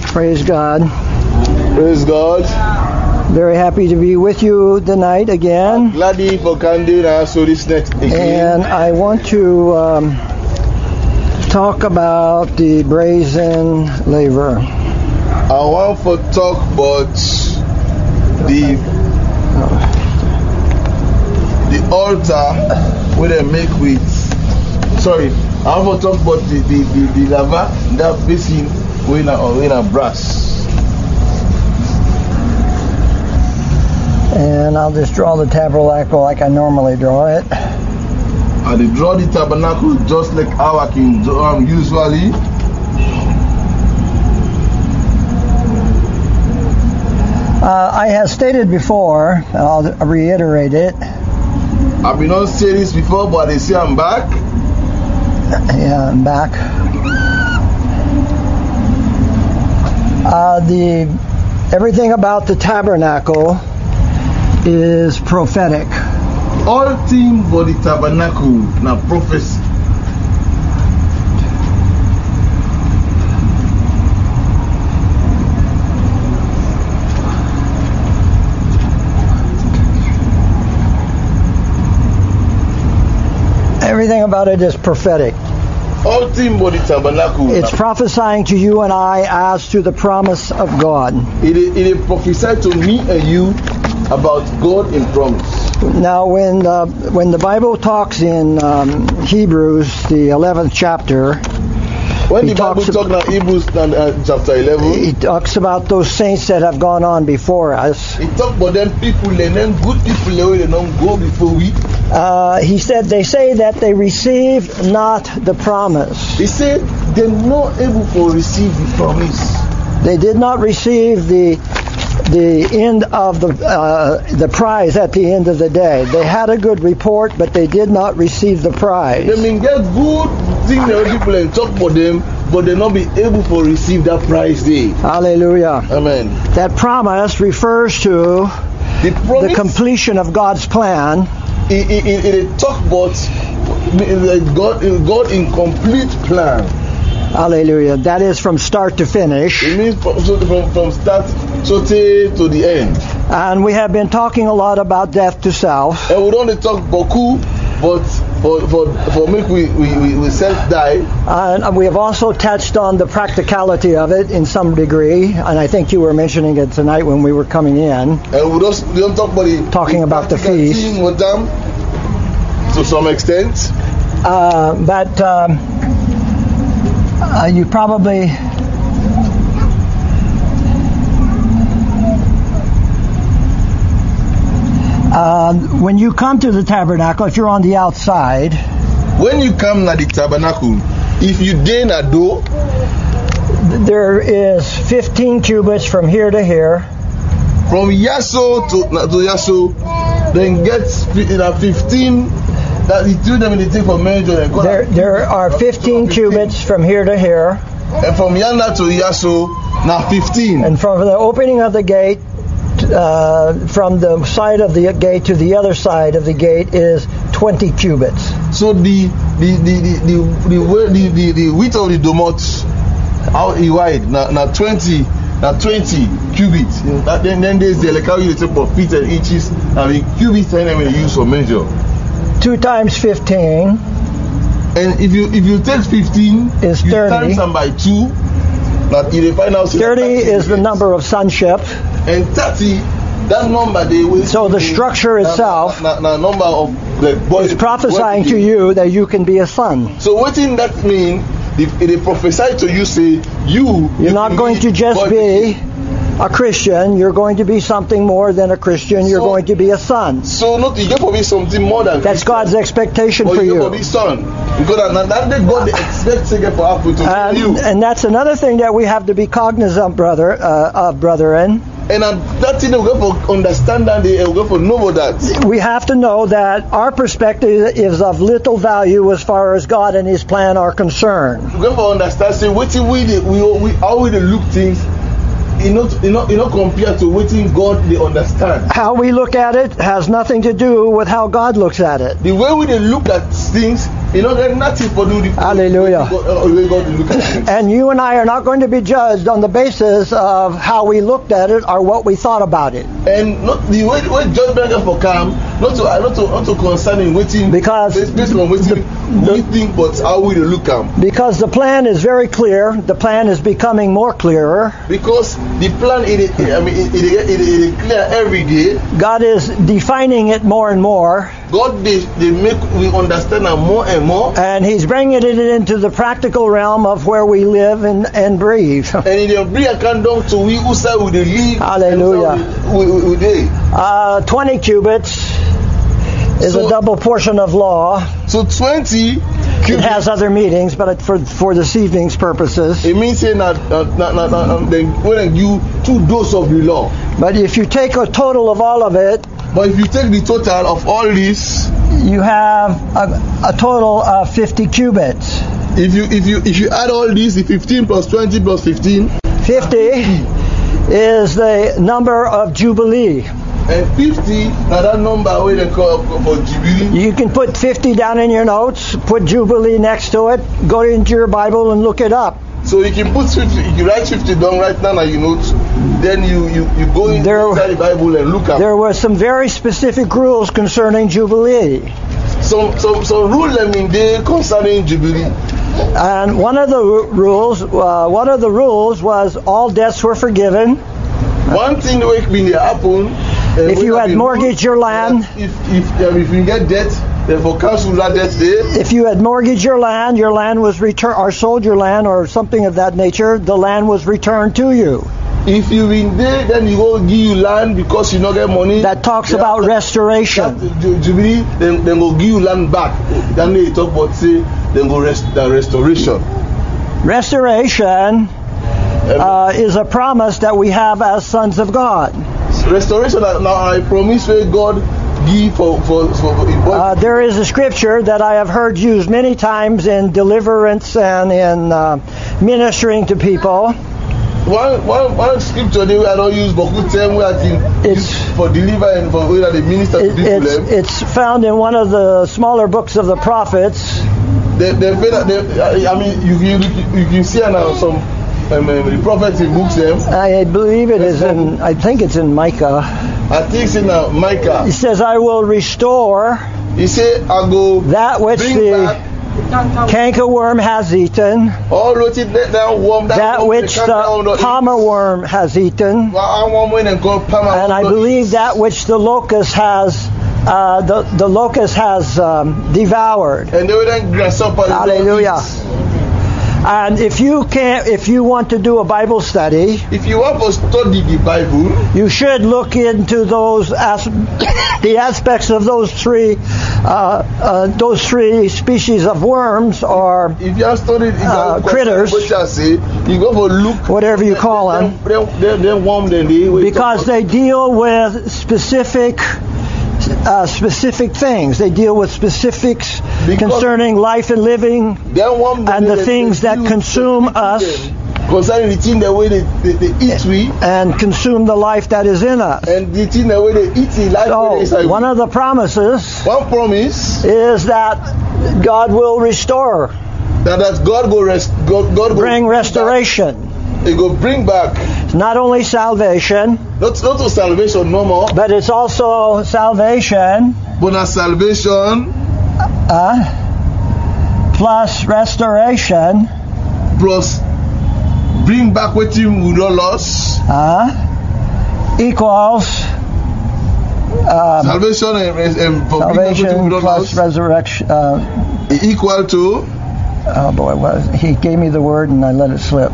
Praise God. Praise God. Very happy to be with you tonight again. Glad for Candy so this next And I want to talk about the brazen laver. I want to talk about the altar where they make with. Sorry, I want to talk about the lava that basin in a brass. And I'll just draw the tabernacle like I normally draw it. I draw the tabernacle just like how I can usually. I have stated before, I'll reiterate it. I've been not saying this before, but they say I'm back. Yeah, I'm back. Everything about the tabernacle is prophetic. All things for the tabernacle now prophecy. Everything about it is prophetic. All things for the tabernacle. It's prophesying to you and I as to the promise of God. It prophesied to me and you about God in promise. Now, when the Bible talks in Hebrews, the 11th chapter, when the Bible talks about Hebrews chapter 11, he talks about those saints that have gone on before us. He talks about them people and them good people they don't go before we. He said they say that they received not the promise. He said they're not able to receive the promise. They did not receive the end of the prize at the end of the day. They had a good report, but they did not receive the prize. They mean get good things that people and talk about them, but they not be able to receive that prize day. Hallelujah. Amen. That promise refers to the completion of God's plan. It talk about God in complete plan. Hallelujah. That is from start to finish. It means from start to the end. And we have been talking a lot about death to self. And we don't talk beaucoup, but for make we self die. And we have also touched on the practicality of it in some degree. And I think you were mentioning it tonight when we were coming in. And we don't talk about the feast. To some extent. But you probably when you come to the tabernacle, if you're on the outside, when you come to the tabernacle, if you dare a door, there is 15 cubits from here to here. From Yaso to Yaso, then gets 15. That he threw them in the thing for measure. There are 15 cubits from here to here. And from Yana to Yaso, now 15. And from the opening of the gate, from the side of the gate to the other side of the gate is 20 cubits. So the width of the domot, how wide? Now 20 cubits. Then there's the like how you take for feet and inches. Now the cubits then we use for measure. 2 times 15. And if you take 15, is you 30. times them by 2. That you find out 30 is the number of sonship. And 30, that number they will. So the structure itself number of the boy is prophesying to you that you can be a son. So what in that mean? If they prophesy to you, say you're not going to just be a Christian, you're going to be something more than a Christian. You're going to be a son. So not you going to be something more than. That's Christian. God's expectation for you. You're going to be son. Because that God expects to get for Apple to you. And that's another thing that we have to be cognizant, brethren. And that thing we're going to understand that we're going to know that. We have to know that our perspective is of little value as far as God and His plan are concerned. We're going to understand. Say what we how we look things. You know, compared to what God they understand. How we look at it has nothing to do with how God looks at it. The way we look at things You know, there's nothing for do the Hallelujah. God to look at things. And you and I are not going to be judged on the basis of how we looked at it or what we thought about it. And not the way judgment for come, not to concerning waiting Because based on waiting we think, but how we look at. Because the plan is very clear. The plan is becoming more clearer. Because the plan it clear every day. God is defining it more and more. God they make we understand it more and more. And He's bringing it into the practical realm of where we live and breathe. And it bring a down to we who say we live. Hallelujah. We 20 cubits is a double portion of law. So 20 cubits. It has other meanings, but for this evening's purposes. It means saying that when you 2 doses of the law. But if you take a total of all of it, but if you take the total of all this, you have a total of 50 cubits. If you add all these, the 15 plus 20 plus 15, 50 is the number of Jubilee. And 50, now that number we they call for Jubilee. You can put 50 down in your notes, put Jubilee next to it, go into your Bible and look it up. So you can put 50, you write 50 down right now and you note, then you go inside the Bible and look at. There were some very specific rules concerning Jubilee. Some rules concerning Jubilee. And one of the rules was all debts were forgiven. One thing that will happen. If you had mortgaged your land, if you get debt, then for cancel that debt there. If you had mortgaged your land was returned, or sold your land, or something of that nature, the land was returned to you. If you in there, then you go give you land because you not get money. That talks about restoration. Jubilee, then go give you land back. Then they talk about say, then go restoration. Restoration is a promise that we have as sons of God. Restoration. Now I promise where God give for. There is a scripture that I have heard used many times in deliverance and in ministering to people. One scripture they I don't use, but good time it's for deliver and for whether the minister to them. It's found in one of the smaller books of the prophets. I mean, you can see now some. The prophets in books them. I believe it is in. I think it's in Micah. I think it's in Micah. He says, "I will restore." He said, "I go that which the cankerworm has eaten, that which the palmer worm has etten, and I believe that which the locust has." The locust has devoured. Hallelujah. And if you want to do a Bible study, if you want to study the Bible, you should look into the aspects of those three species of worms or if you are studying critters, you go for look whatever you call them, because they deal with specific things. They deal with specifics concerning life and living and the things that consume us concerning the thing the way they eat we and consume the life that is in us. And the thing the way they eat the life so one of the promises is that God will restore. That God will bring restoration. He will bring back. It's not only salvation. Not salvation no more. But it's also salvation. But not salvation. Plus restoration. Plus bring back what you would not lost. Equals. Salvation and salvation plus resurrection. Equal to. Oh boy, he gave me the word and I let it slip.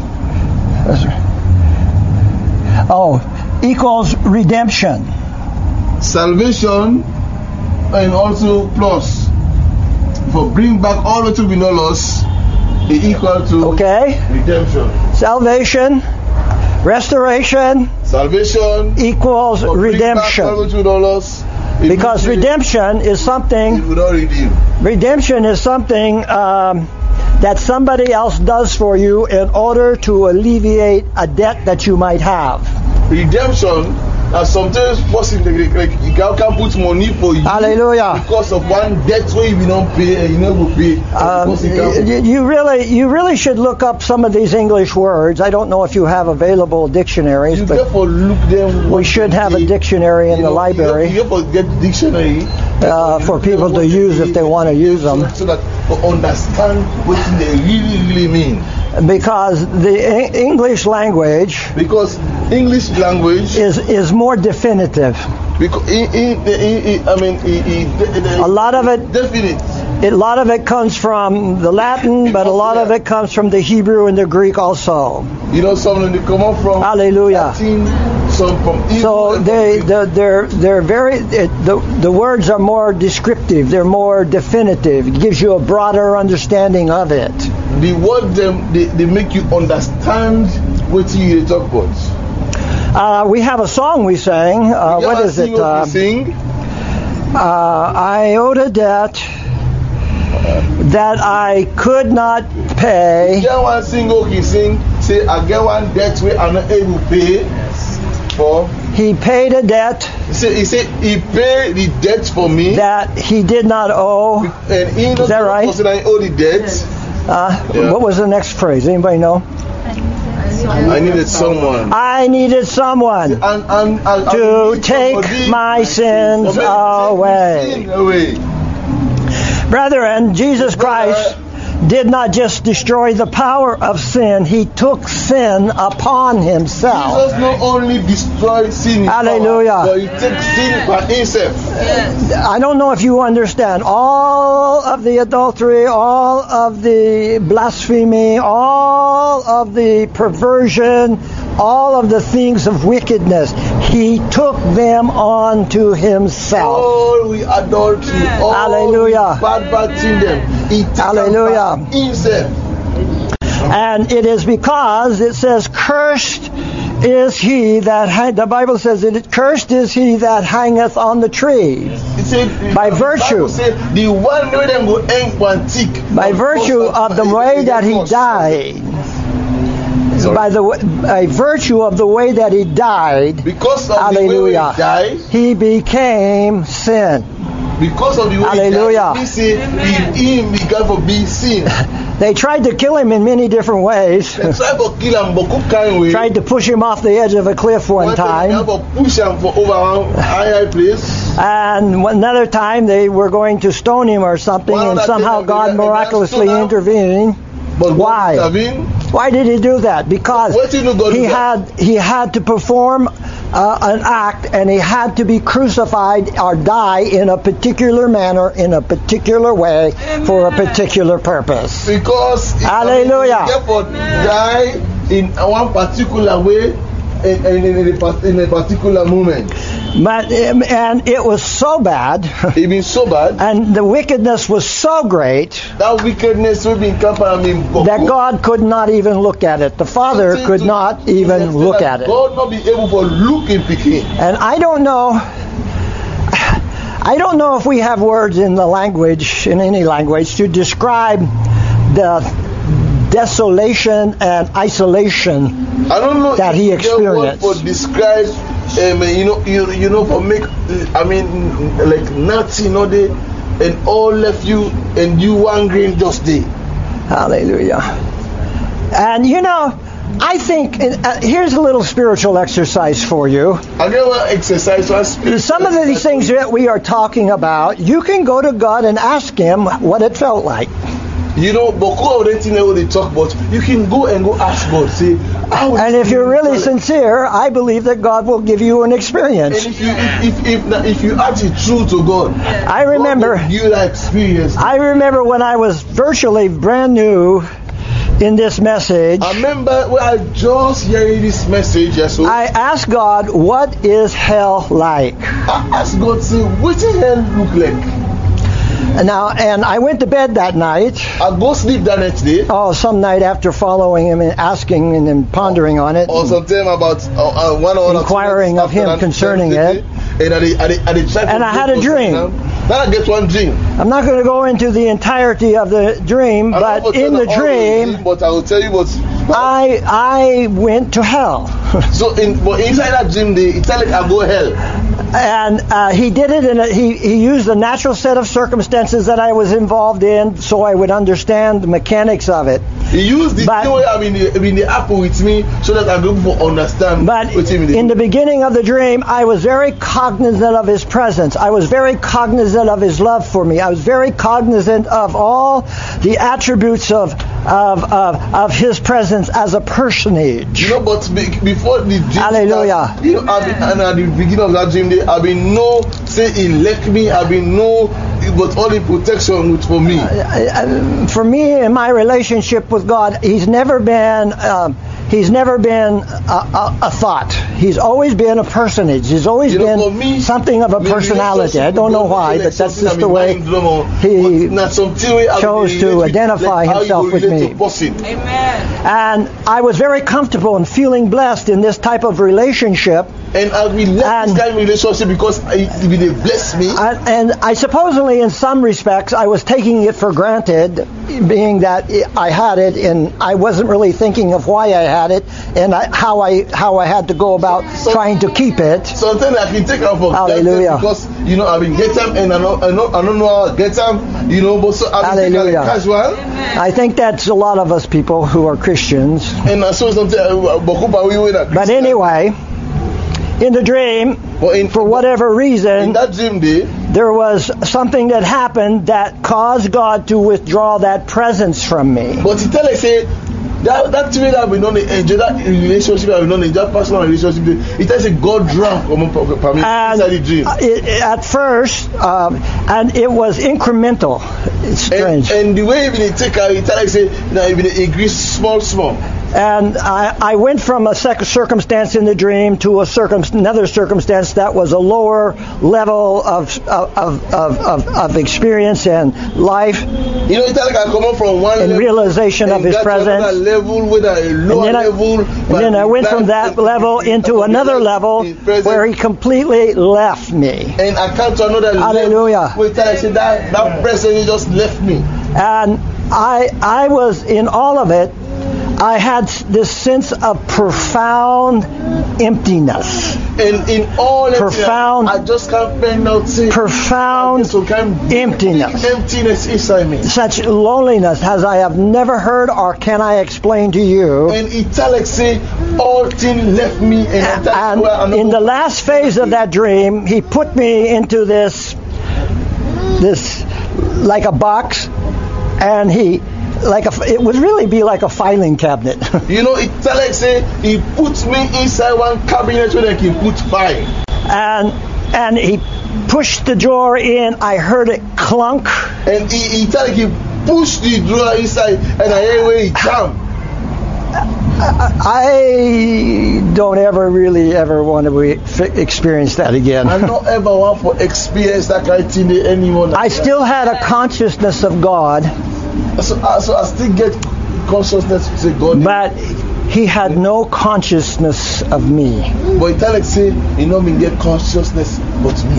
Equals redemption. Salvation and also plus. For bring back all that will be not lost, equal to redemption. Salvation, restoration, salvation equals redemption. All that will not lost, because redemption is something. Redemption is something that somebody else does for you in order to alleviate a debt that you might have. Redemption, And sometimes person like you can put money for you. Hallelujah. Because of one debt where you don't pay and you never pay. You really should look up some of these English words. I don't know if you have available dictionaries, you but therefore look them. We should have a dictionary in the library. You have to get dictionary for people to use if they want to use them. So that to understand what they really mean. Because the English language is more definitive. Because a lot of it definite. A lot of it comes from the Latin, but a lot of it comes from the Hebrew and the Greek also. You know, some of them come up from Hallelujah. Latin, some from Hebrew. So they're very. The words are more descriptive. They're more definitive. It gives you a broader understanding of it. The word they make you understand what you talk about. We have a song we sang. What is it? I owed a debt that I could not pay. Get one single he sing. Say I get one debt where I'm not able to pay for. He paid a debt. He said he paid the debt for me that he did not owe. And he knows that right? I owe the debt. What was the next phrase? Anybody know? I needed someone. I needed someone to take my sins away. Brethren, Jesus Christ did not just destroy the power of sin, he took sin upon himself. Jesus not only destroyed sin, hallelujah, but he took sin by himself. Yes. I don't know if you understand all of the adultery, all of the blasphemy, all of the perversion, all of the things of wickedness. He took them onto himself. All we adultery, all hallelujah, bad thing them. He took hallelujah himself. And it is because it says, cursed is he that the Bible says that cursed is he that hangeth on the tree. By virtue, the one way them go hang one tick. By virtue of the way that he died. By virtue of the way that he died, because of hallelujah, the way he died, he became sin. Because of the way hallelujah, he died, he began to be sin. They tried to kill him in many different ways. They tried to kill him way. Tried to push him off the edge of a cliff one time. Push him for over a high place. And another time they were going to stone him or something, and somehow God miraculously intervened. But why? Why did he do that? Because he had to perform an act, and he had to be crucified or die in a particular manner, in a particular way, for a particular purpose. Because hallelujah, he therefore die in one particular way, in a particular moment. And it was so bad. It been so bad. And the wickedness was so great. That wickedness will be that God could not even look at it. The Father could not even look at it. God not be able to look in picking. And I don't know if we have words in the language, in any language, to describe the desolation and isolation that he experienced. For describe, you know, for make, like nothing, they and all left you, and you one green just day. Hallelujah. And I think here's a little spiritual exercise for you. I get one exercise. Some of these things that we are talking about, you can go to God and ask Him what it felt like. But all of the things that they talk about, you can go and ask God. Say, and if you're really sincere, I believe that God will give you an experience. And if you ask the truth to God, I remember God will give you that experience. I remember when I was virtually brand new in this message. I remember when I just heard this message. I asked God, what is hell like? I asked God, say, what does hell look like? And I went to bed that night. I go sleep that next day. Oh, some night after following him and asking and then pondering on it. Or sometime about 1 hour. Inquiring of him concerning it. And I had a dream. Then I get one dream. I'm not going to go into the entirety of the dream, but in the dream. But I will tell you what. I went to hell. So inside that dream, it's like I go hell. And he did it he used a natural set of circumstances that I was involved in, so I would understand the mechanics of it. He used the thing where I've been the apple with me, so that I will understand. But in the beginning of the dream, I was very cognizant of his presence. I was very cognizant of his love for me. I was very cognizant of all the attributes of his presence as a personage. You know, but before the dream Hallelujah. starts, you know, at the beginning of that dream, I've been no say he left me. I've been no, but all the protection for me. For me, in my relationship with God, he's never been a thought. He's always been a personage. He's always been something of a personality. I don't know why, but that's just the way he chose to identify himself with me. Amen. And I was very comfortable and feeling blessed in this type of relationship. And I will let this kind of relationship because they bless me. And I supposedly, in some respects, I was taking it for granted, being that I had it, and I wasn't really thinking of why I had it and how I had to go about trying to keep it. Sometimes I can take it for Hallelujah. Because I've been get them, and I don't know how to get them. But so I've been taking it casual. I think that's a lot of us people who are Christians. And I saw something. But anyway. In the dream, for whatever reason, in that dream there was something that happened that caused God to withdraw that presence from me. But he tell us, say, that way that I've been on that relationship I've been on, that personal relationship, it tells us God drank inside the dream. At first, and it was incremental. It's strange. And the way he take out, it tells us, say, now he increase small. And I went from a circumstance in the dream to another circumstance that was a lower level of experience and life. It's like I come up from one and level realization of his presence. And then I went from that level into another level where he completely left me. And I come to another Hallelujah. level. That presence just left me. And I was in all of it. I had this sense of profound emptiness. And in all profound, I just can't find out. Profound emptiness. Emptiness inside me. Such loneliness as I have never heard or can I explain to you. And italic say, all things left me. And in the last phase of that dream, he put me into this like a box, and it would really be like a filing cabinet. It's like say he puts me inside one cabinet where he can put file. And he pushed the drawer in. I heard it clunk. And he pushed the drawer inside, and I hear where he jumped. I don't ever want to experience that again. I don't ever want to experience that kind of thing to anyone. I still had a consciousness of God. So I still get consciousness to say God. But he had no consciousness of me. But it like say, me get consciousness but me.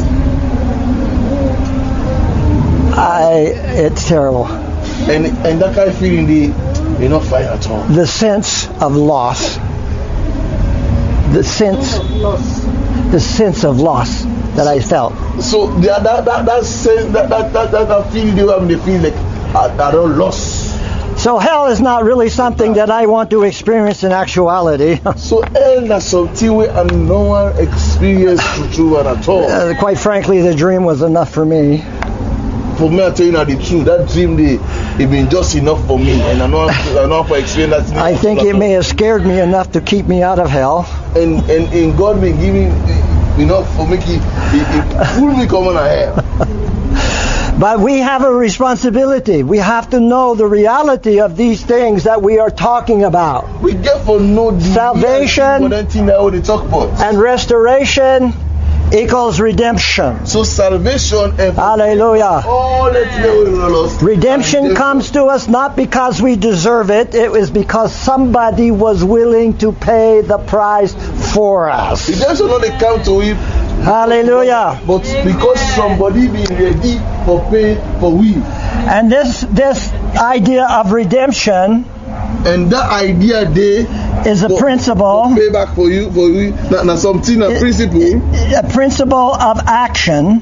It's terrible. And that kind of feeling you're not fine at all. The sense of loss. The sense of loss that I felt. So that sense, that feeling you have, they feel like I don't lost. So hell is not really something that I want to experience in actuality. So hell is something we and no one experienced true at all. Quite frankly, the dream was enough for me. For me, I tell you the truth. That dream, it been just enough for me, and I know for experience that. I think it may have scared me enough to keep me out of hell. And God been giving enough for me. He pulled me coming ahead. But we have a responsibility. We have to know the reality of these things that we are talking about. We get for no salvation and restoration equals redemption. So salvation and hallelujah. Redemption comes to us not because we deserve it. It was because somebody was willing to pay the price for us. Redemption only come to him. Hallelujah. But because somebody being ready for pay for we. And this idea of redemption And that idea there is a principle. Payback for you. Now something a principle. A principle of action.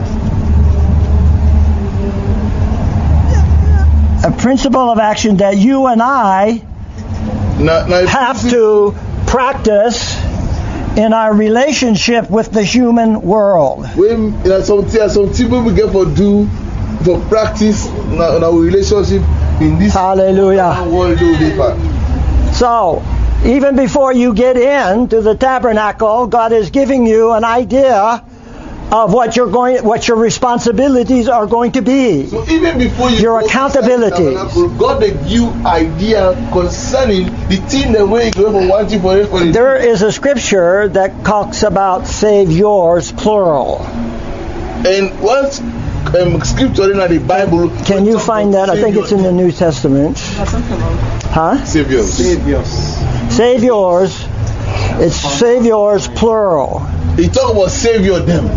A principle of action that you and I have to practice in our relationship with the human world. When some people we get for practice in our relationship in this Hallelujah. world. So, even before you get into the tabernacle, God is giving you an idea of what your responsibilities are going to be. So even before your accountabilities, God gave you idea concerning the thing that way you want you for it. There is a scripture that talks about saviors plural. And what scripture in the Bible? Can you find that? I think it's in the New Testament. Huh? Saviors. Saviors. It's saviors plural. He talk about savior them.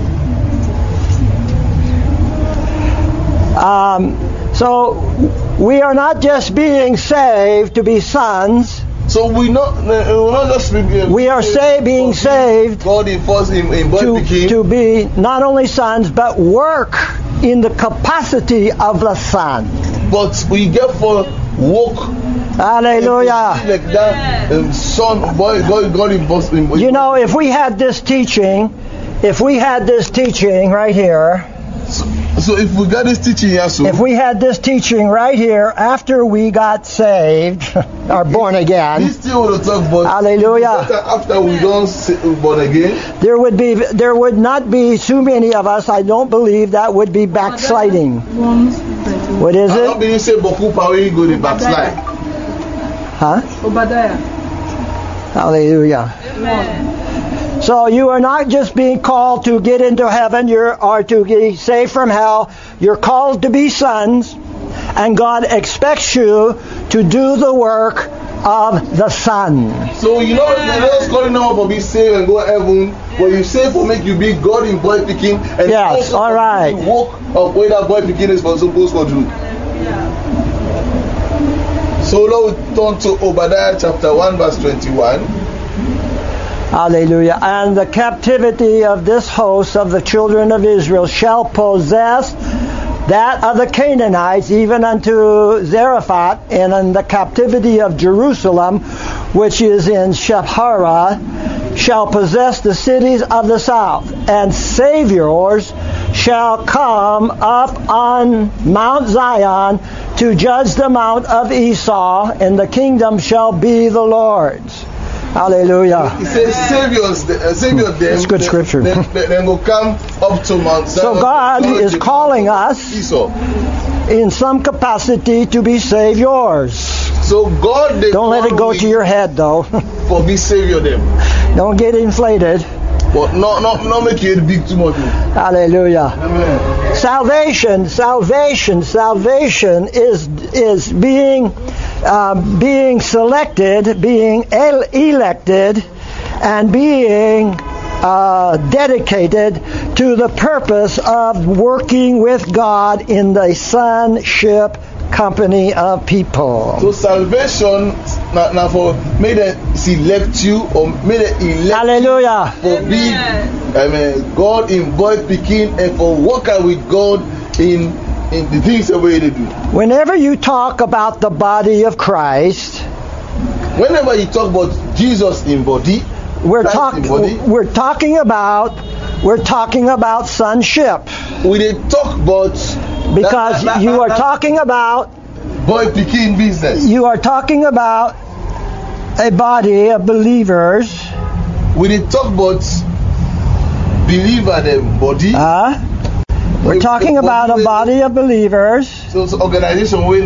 So we are not just being saved to be sons. So we're not just we are being saved God to be not only sons but work in the capacity of the son. But we get for work. Hallelujah. Like that, son, boy, God in. You know, if we had this teaching right here. So if we got this teaching here, if we had this teaching right here after we got saved or born again, we still want to talk about hallelujah. After we don't born again, there would not be too many of us. I don't believe that would be backsliding. What is it? I don't believe say beaucoup parents go to backslide. Huh? Obadiah. Hallelujah. Amen. So you are not just being called to get into heaven, or to be saved from hell. You're called to be sons, and God expects you to do the work of the Son. So you know, they're just calling now for be saved and go to heaven. But you say for make you be God in boy picking, and yes, all right. Walk of where that boy picking is supposed to do. So now we turn to Obadiah chapter 1 verse 21. Hallelujah. And the captivity of this host of the children of Israel shall possess that of the Canaanites, even unto Zarephath, and in the captivity of Jerusalem, which is in Shephara, shall possess the cities of the south. And saviors shall come up on Mount Zion to judge the mount of Esau, and the kingdom shall be the Lord's. Hallelujah. He says, Savior them. It's good scripture. Then will come up to Mount Zion. So God is calling us in some capacity to be saviors. So God, don't let it go to your head, though. For be Savior them. Don't get inflated. But not make it big too much. Hallelujah. Amen. Salvation is being selected, being elected, and being dedicated to the purpose of working with God in the sonship company of people. So salvation now for may they select you or may they elect hallelujah. You for being God in boy picking and for working with God in the things the way they do. Whenever you talk about the body of Christ, whenever you talk about Jesus in body, we're talking about sonship. We did talk about because you are talking about boy picking business. You are talking about a body of believers. We did talk about believer them body. We're talking about a body of believers. So organization who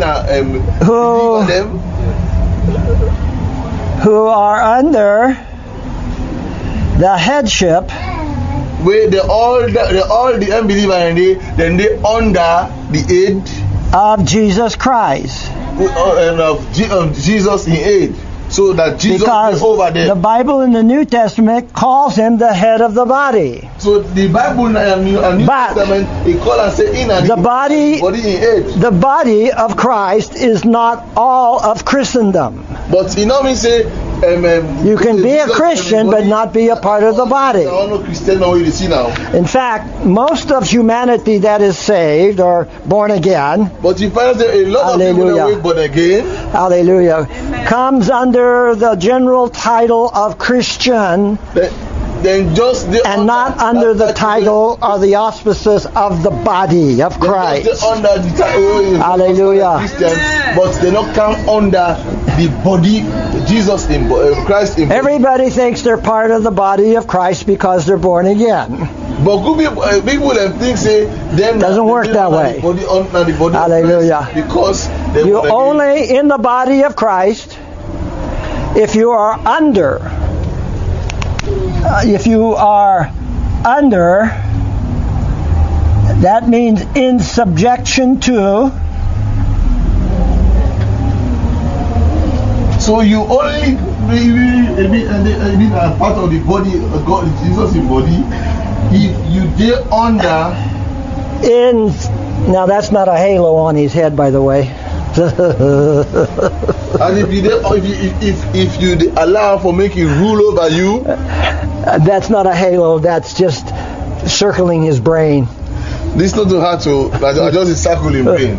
are under the headship. Where they all the unbeliever and they under the aid of Jesus Christ and of Jesus in aid, so that Jesus is over them. The Bible in the New Testament calls him the head of the body. So the Bible and New Testament, it call and say in and the body in the body of Christ is not all of Christendom. But you know me say you can be a Christian but not be a part of the body. In fact, most of humanity that is saved or born again, but you find that a lot of people that are born again, hallelujah, comes under the general title of Christian. And not under the title or the auspices of the body of Christ. Under the title, hallelujah. But they don't come under the body, Jesus in Christ in body. Everybody thinks they're part of the body of Christ because they're born again. But people think say them doesn't work that way. Hallelujah. Because you only in the body of Christ if you are under. If you are under, that means in subjection to. So you only be a part of the body of God, Jesus in body, if you dare under. Now that's not a halo on his head, by the way. And if you allow for making rule over you, that's not a halo. That's just circling his brain. This is not too hard to. I just circling brain.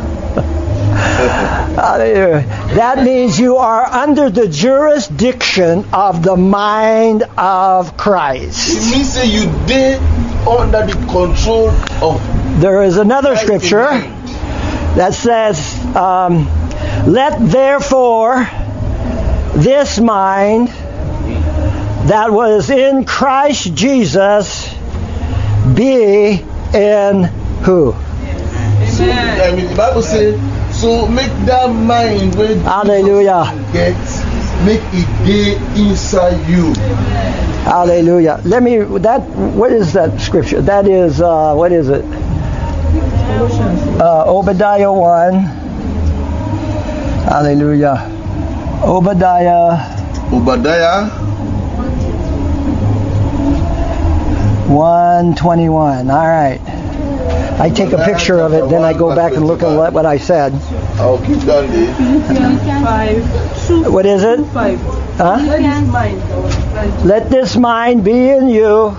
That means you are under the jurisdiction of the mind of Christ. It means that you did under the control of. There is another scripture that says, let therefore this mind that was in Christ Jesus be in who? Amen. The Bible says, so make that mind where hallelujah make it get inside you. Hallelujah. What is that scripture? That is what is it? Obadiah 1. Hallelujah. Obadiah 1:21. All right. I take a picture of it, then I go back and look at what I said. I'll keep down there. What is it? 5. Huh? Let this mind be in you.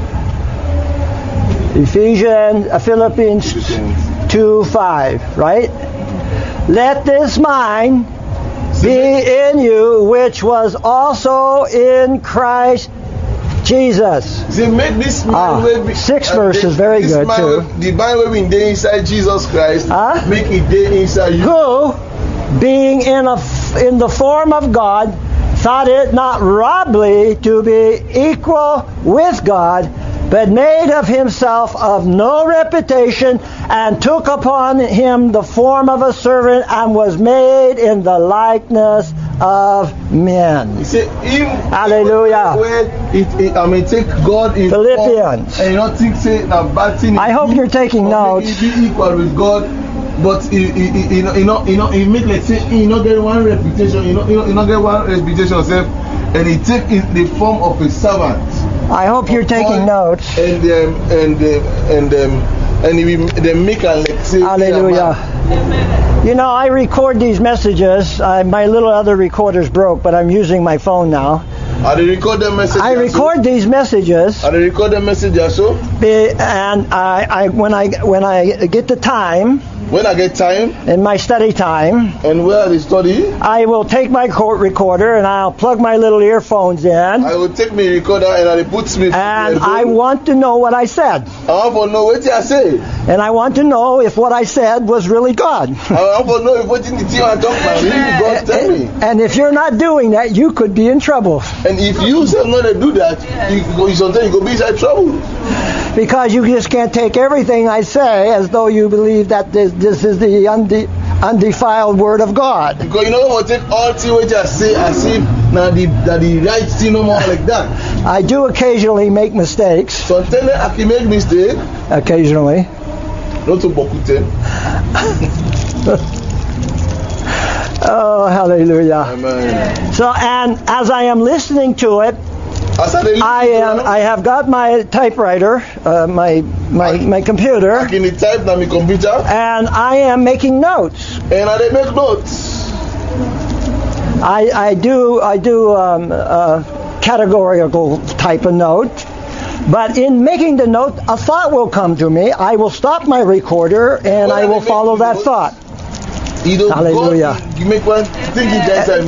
Philippians 2:5, right? Let this mind be in you, which was also in Christ Jesus. See, make this mind 6 verses, very good too. The mind will be inside Jesus Christ. Make it day inside you. Who, being in the form of God, thought it not robbery to be equal with God, but made of himself of no reputation, and took upon him the form of a servant, and was made in the likeness of men. Hallelujah. Take God in Philippians. Form, and you don't think say now bad thing. I hope you're taking notes. Be equal with God, but he make like say he not get one reputation. He not get one reputation himself, and he take the form of a servant. I hope you're taking notes. And they make a like say. Hallelujah. You know, I record these messages. My little other recorder's broke, but I'm using my phone now. I record the messages. I record these messages. I record the messages so. And when I get the time. When I get time. In my study time. And where I study. I will take my recorder and I'll plug my little earphones in. I will take my recorder and I put me. And I want to know what I said. I want to know what I say. And I want to know if what I said was really God. I want to know if what you talk about really God tell me. And if you're not doing that, you could be in trouble. And if you say not to do that, sometimes you go be inside trouble. Because you just can't take everything I say as though you believe that this is the undefiled word of God. Because you know what, take all things which I say as if now the right thing no more like that. I do occasionally make mistakes. Sometimes I can make mistakes. Occasionally. Not to bokute. Oh, hallelujah. Amen. So, and as I am listening to it, I have got my typewriter, my computer, and I am making notes. And I make notes. I do categorical type of note. But in making the note, a thought will come to me. I will stop my recorder and I will follow that thought. Hallelujah. You make one thinking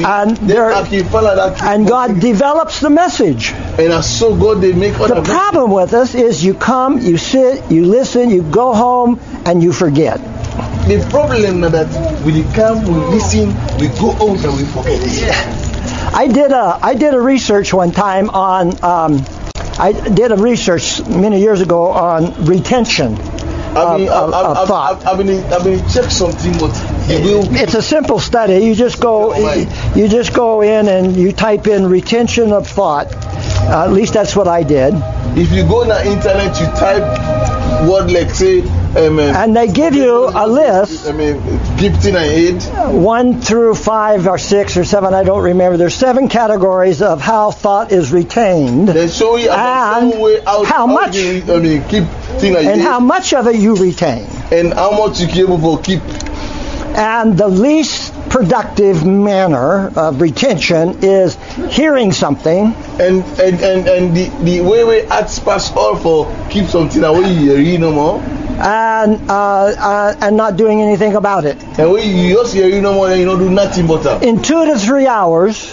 and God develops the message. And so God they make the problem with us is you come, you sit, you listen, you go home, and you forget. The problem is that we come, we listen, we go home, and we forget. I did a research one time on. I did a research many years ago on retention of thought. I've been check something, but it's a simple study. You just go in and you type in retention of thought. At least that's what I did. If you go on the internet, you type word like say. And they give you a list. 15 and 8. 1 through 5 or 6 or 7, I don't remember. There's 7 categories of how thought is retained. They show you and how much of it you retain. And how much you can able to keep. And the least productive manner of retention is hearing something. And the way we ask pass all for keep something away you hear no more. And not doing anything about it. And when you just hear no more, and you don't do nothing but that. In 2 to 3 hours,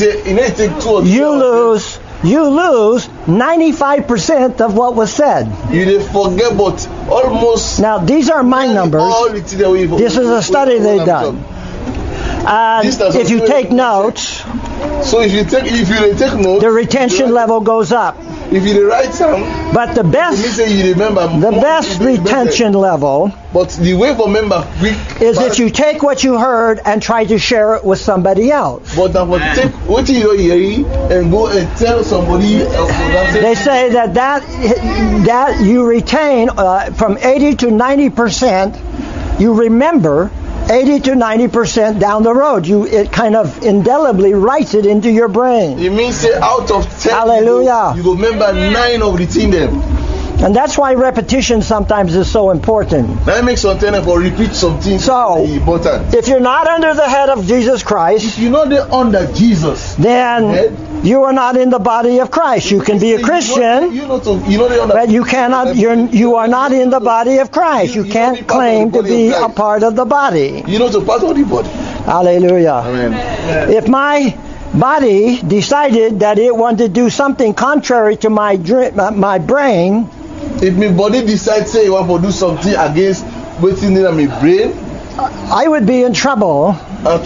you lose 95% of what was said. You forget, but almost. Now these are my numbers. This is a study they've done. And if you take notes, so if you take notes, the retention level goes up. If you write some, but the best retention level, but the way for member is if you take what you heard and try to share it with somebody else. But take what you hear and go and tell somebody else. They say that you retain from 80 to 90%. You remember 80 to 90% down the road. It kind of indelibly writes it into your brain. It means say out of 10, hallelujah, you go remember 9 of the thing them. And that's why repetition sometimes is so important. That makes some time for repeat something. So, important. If you're not under the head of Jesus Christ, if you're not under Jesus, then you are not in the body of Christ. You can be a Christian, but you cannot. You are not in the body of Christ. You can't claim to be a part of the body. You're not a part of the body. Hallelujah. Amen. If my body decided that it wanted to do something contrary to my brain. If my body decides say you want to do something against what's in my brain, I would be in trouble.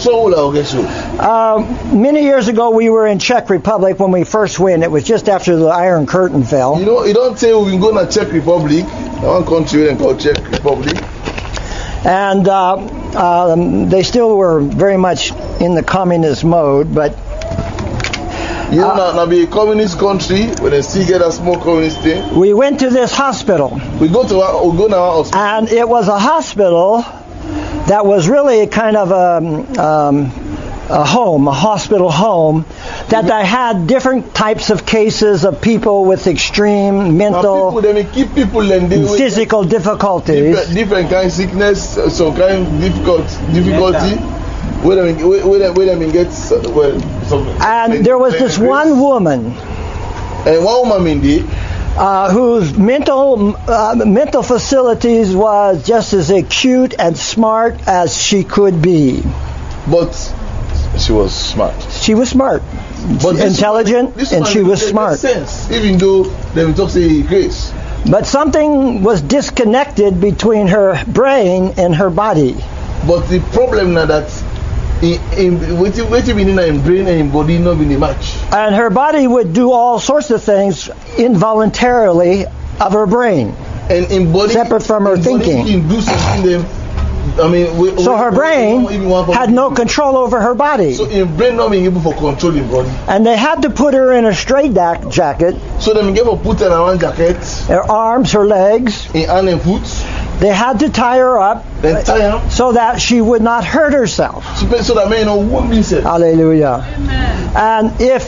Many years ago, we were in Czech Republic when we first went. It was just after the Iron Curtain fell. You don't say we can go to Czech Republic. One country called Czech Republic. And they still were very much in the communist mode, but. Now be a communist country when they still get a small communist thing. We went to this hospital. We go to our hospital. And it was a hospital that was really kind of a hospital home, that they had different types of cases of people with extreme mental, physical difficulties. Different kind of sickness, some kind of difficulty. And there was this one woman, whose mental facilities was just as acute and smart as she could be. But she was smart. She was smart, but intelligent, and she was smart. Sense, even though they would talk say grace. But something was disconnected between her brain and her body. But the problem now that what you mean in brain and body not in the match. And her body would do all sorts of things involuntarily of her brain, and in body separate from her thinking. Do something so her brain had no control over her body. So in brain not being able to control the body. And they had to put her in a straight jacket. So they gave her put her around jacket. Her arms, her legs, in hand and foot. They had to tie her up so that she would not hurt herself. So that man won't be said. Hallelujah. Amen. And if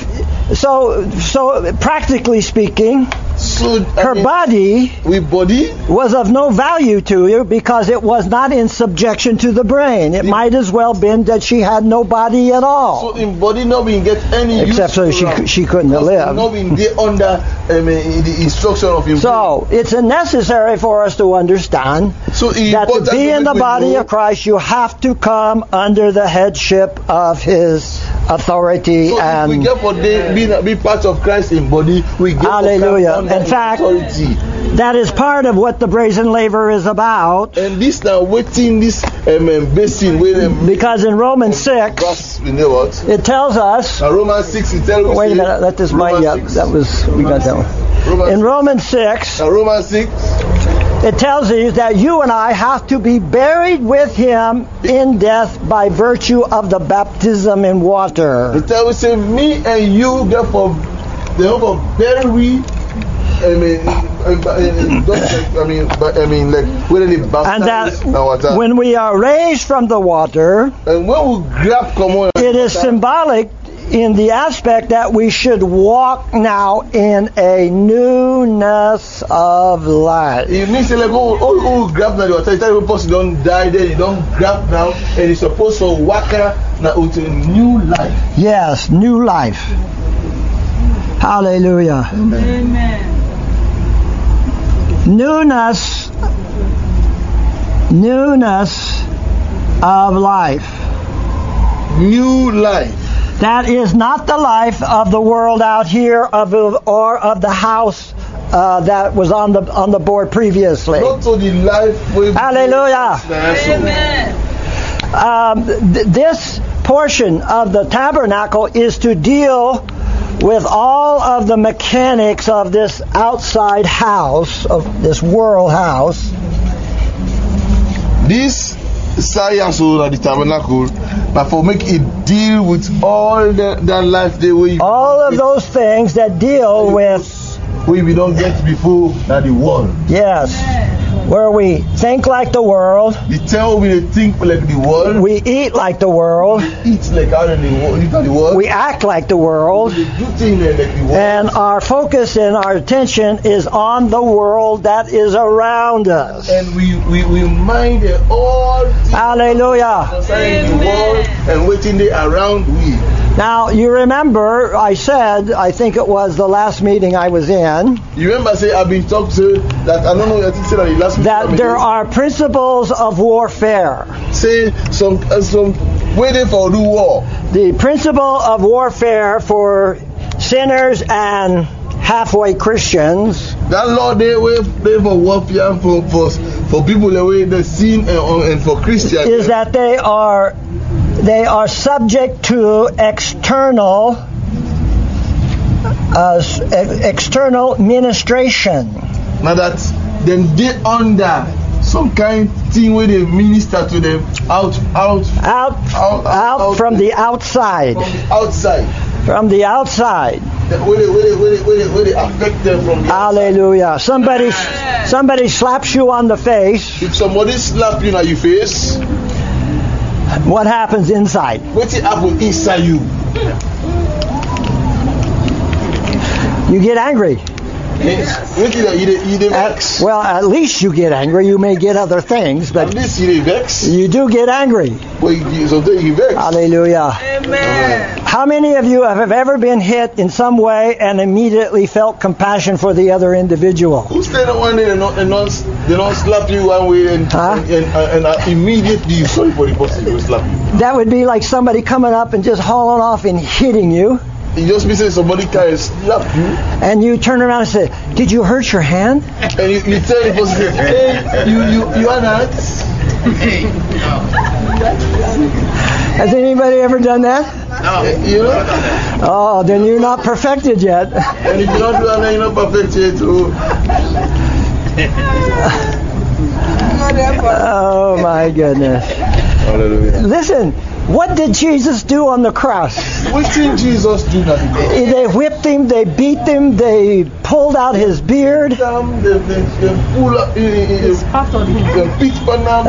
So practically speaking, her body was of no value to you because it was not in subjection to the brain. It might as well been that she had no body at all. So in body not being get any except so she couldn't have lived. Not being get under the instruction of him. So it's necessary for us to understand that to be in the body of Christ, you have to come under the headship of His authority. So and if we get for be part of Christ in body, we get hallelujah. In fact, authority. That is part of what the brazen laver is about. And this now waiting this basin with because in Romans 6 it tells us. Romans 6 it tells us. Wait a minute, let this mic up. We got that one. In Romans 6. It tells you that you and I have to be buried with Him in death by virtue of the baptism in water. It tells you me and you therefore the hope of bury. And that when we are raised from the water, and when we grab common, it is symbolic in the aspect that we should walk now in a newness of life. It means like grab now the water. It's like person don't die, then you don't grab now, and it's supposed to walk now with a new life. Yes, new life. Hallelujah. Amen. Newness of life. New life. That is not the life of the world out here or of the house that was on the board previously. Not to the life. Hallelujah. Amen. This portion of the tabernacle is to deal with all of the mechanics of this outside house, of this world house. This science of the tabernacle, but for make it deal with all that life they will. All of those things that deal with. We don't get before that the world. Yes. Where we think like the world. The tell we think like the world. We eat like the world. We eat like the world. We act like the world. We do things like the world. And our focus and our attention is on the world that is around us. And we mind all things. Hallelujah. Concerning the world and waiting there around we. Now, you remember I said, I think it was the last meeting I was in. You remember I say I've been talked to that I don't know I think said the last that meeting. There are principles of warfare. Say some waiting for the war. The principle of warfare for sinners and halfway Christians. That law they for warfare for people the way they sin and for Christians is that they are subject to external ministration. Now that then they under some kind thing where they minister to them out from the outside. From the outside. Where they affect them from the hallelujah. Outside. Somebody slaps you on the face. If somebody slaps you on your face, what happens inside? What happens inside you? You get angry. Well, at least you get angry. You may get other things, but at least you vex. You do get angry. Well, you vex. Hallelujah. Amen. How many of you have ever been hit in some way and immediately felt compassion for the other individual? Who stand on one day and not slap you one way and immediately you sorry for the person who slap you? That would be like somebody coming up and just hauling off and hitting you. You just be saying somebody can slap you. And you turn around and say, did you hurt your hand? And you tell the person, hey, you are not. Has anybody ever done that? No. You know? Oh, then you're not perfected yet. And if you don't do that, then you're not perfected too. Oh my goodness. Hallelujah. Listen, What did Jesus do on the cross? What did Jesus do on the cross? They whipped him, they beat him, they pulled out his beard. They pull up, they beat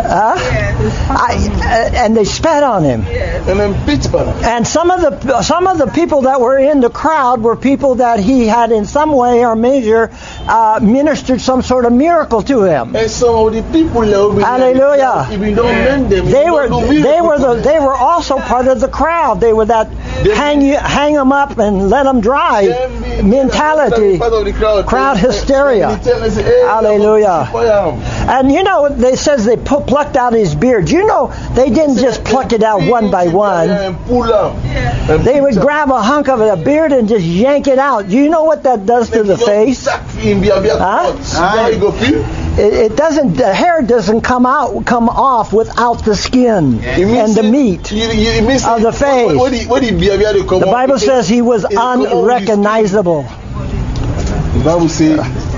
and they spat on him. And then beat him. And some of the people that were in the crowd were people that he had in some way or measure ministered some sort of miracle to him. And some of the people, hallelujah, if you don't mend them, they were also part of the crowd. They were that hang them up and let them dry mentality, crowd hysteria. Hallelujah. And you know, they says they plucked out his beard. You know, they didn't just pluck it out one by one. They would grab a hunk of a beard and just yank it out. Do you know what that does to the face? It doesn't. The hair doesn't come off without the skin and the meat of the face. The Bible says he was unrecognizable. The Bible says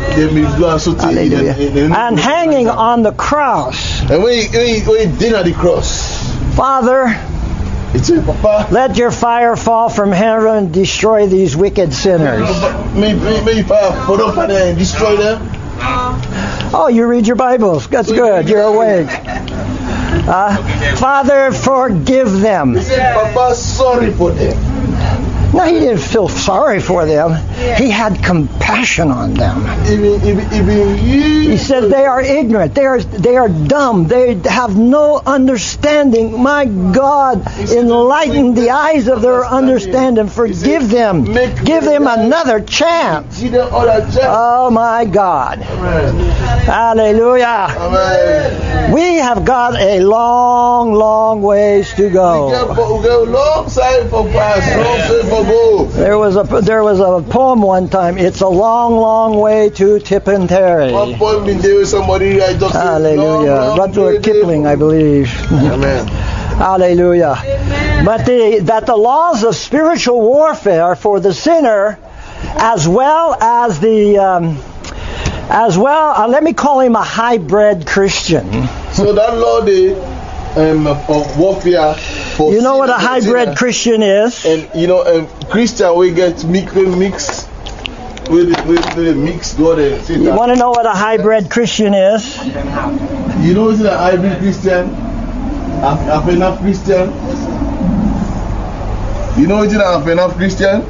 and hanging on the cross. And when he did at the cross, Father, let your fire fall from heaven and destroy these wicked sinners. May fire fall up and destroy them. Oh, you read your Bibles. That's good. You're awake. Father, forgive them. He said, Papa, sorry for them. No, he didn't feel sorry for them. He had compassion on them. He said they are ignorant. They are dumb. They have no understanding. My God, enlighten the eyes of their understanding. Forgive them. Give them another chance. Oh, my God. Hallelujah. We have got a long, long ways to go. There was a poem one time. It's a long, long way to Tipperary. Hallelujah. Rudyard Kipling, I believe. Amen. Hallelujah. Amen. But that the laws of spiritual warfare for the sinner, as well, let me call him a hybrid Christian. So that law of warfare for you know what a hybrid Christian is? And you know, Christian we get mixed with mixed God and Satan. You want to know what a hybrid Christian is? You know what's a hybrid Christian? Half enough Christian? You know what's a half enough Christian?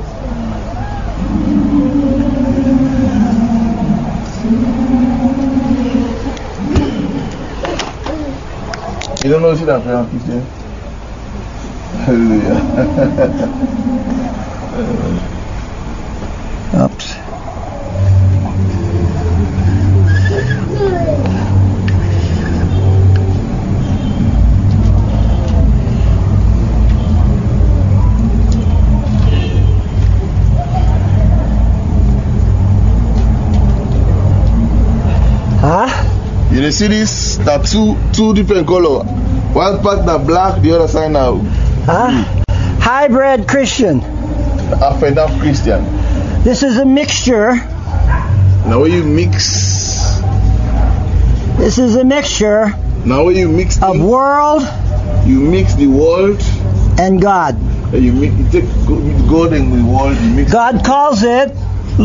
You don't know what that prayer, Christian? Hallelujah. Oops. Huh? You see this? That two different color. One part that black, the other side now. Huh? Hybrid Christian. Half enough Christian. This is a mixture. Now when you mix. This is a mixture. Now when you mix of world. You mix the world and God. And you take God and the world. You mix. God calls it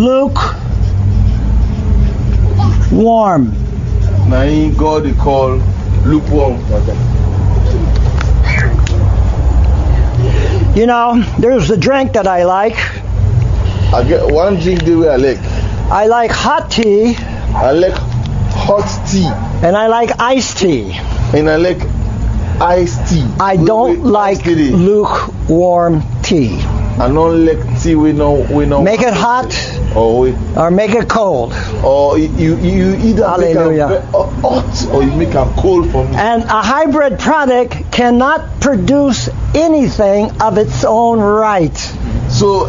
lukewarm. Now in God they call lukewarm. You know, there's a drink that I like. I get one drink the way I like. I like hot tea. I like hot tea. And I like iced tea. And I like iced tea. I don't like lukewarm tea. I don't like tea we know. Make it hot or make it cold. Or you either Hallelujah. Make it hot or you make it cold for me. And a hybrid product cannot produce anything of its own right. So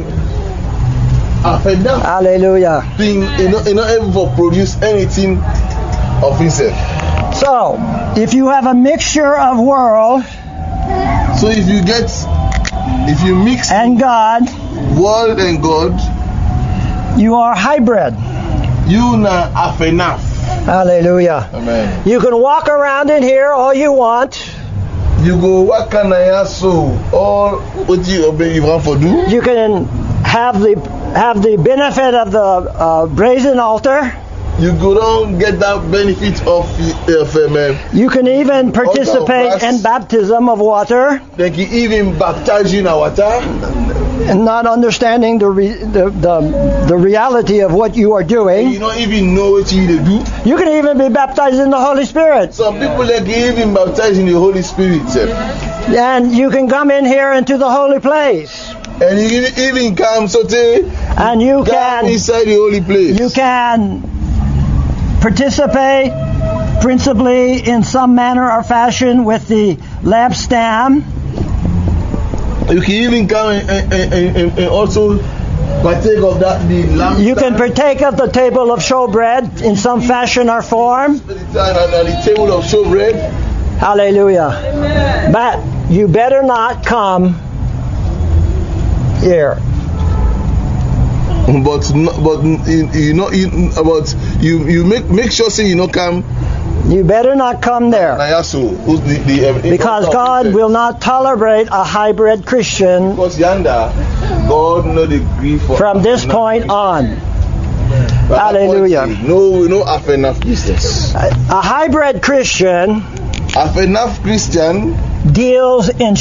hallelujah. Thing not able to produce anything of itself. So if you have a mixture of world, so if you mix and God, world and God, you are hybrid. You not have enough. Hallelujah. Amen. You can walk around in here all you want. You go, what can I ask so? All what you want for do? You can have the benefit of the brazen altar. You go down get that benefit of you can even participate in baptism of water. They can even baptize you in water. And not understanding the reality of what you are doing. You don't even know what you do. You can even be baptized in the Holy Spirit. Some people can even baptize in the Holy Spirit. And you can come in here into the holy place. And you even come and you can inside the holy place. You can participate principally in some manner or fashion with the lampstand. You can even come and also partake of that the lampstand. You can partake of the table of showbread in some fashion or form. The table of showbread. Hallelujah. Amen. But you better not come here. But you make sure say you not come. You better not come there. Because God will not tolerate a hybrid Christian. Because yonder, God not agree for from this point on. Hallelujah. No enough business. A hybrid Christian deals in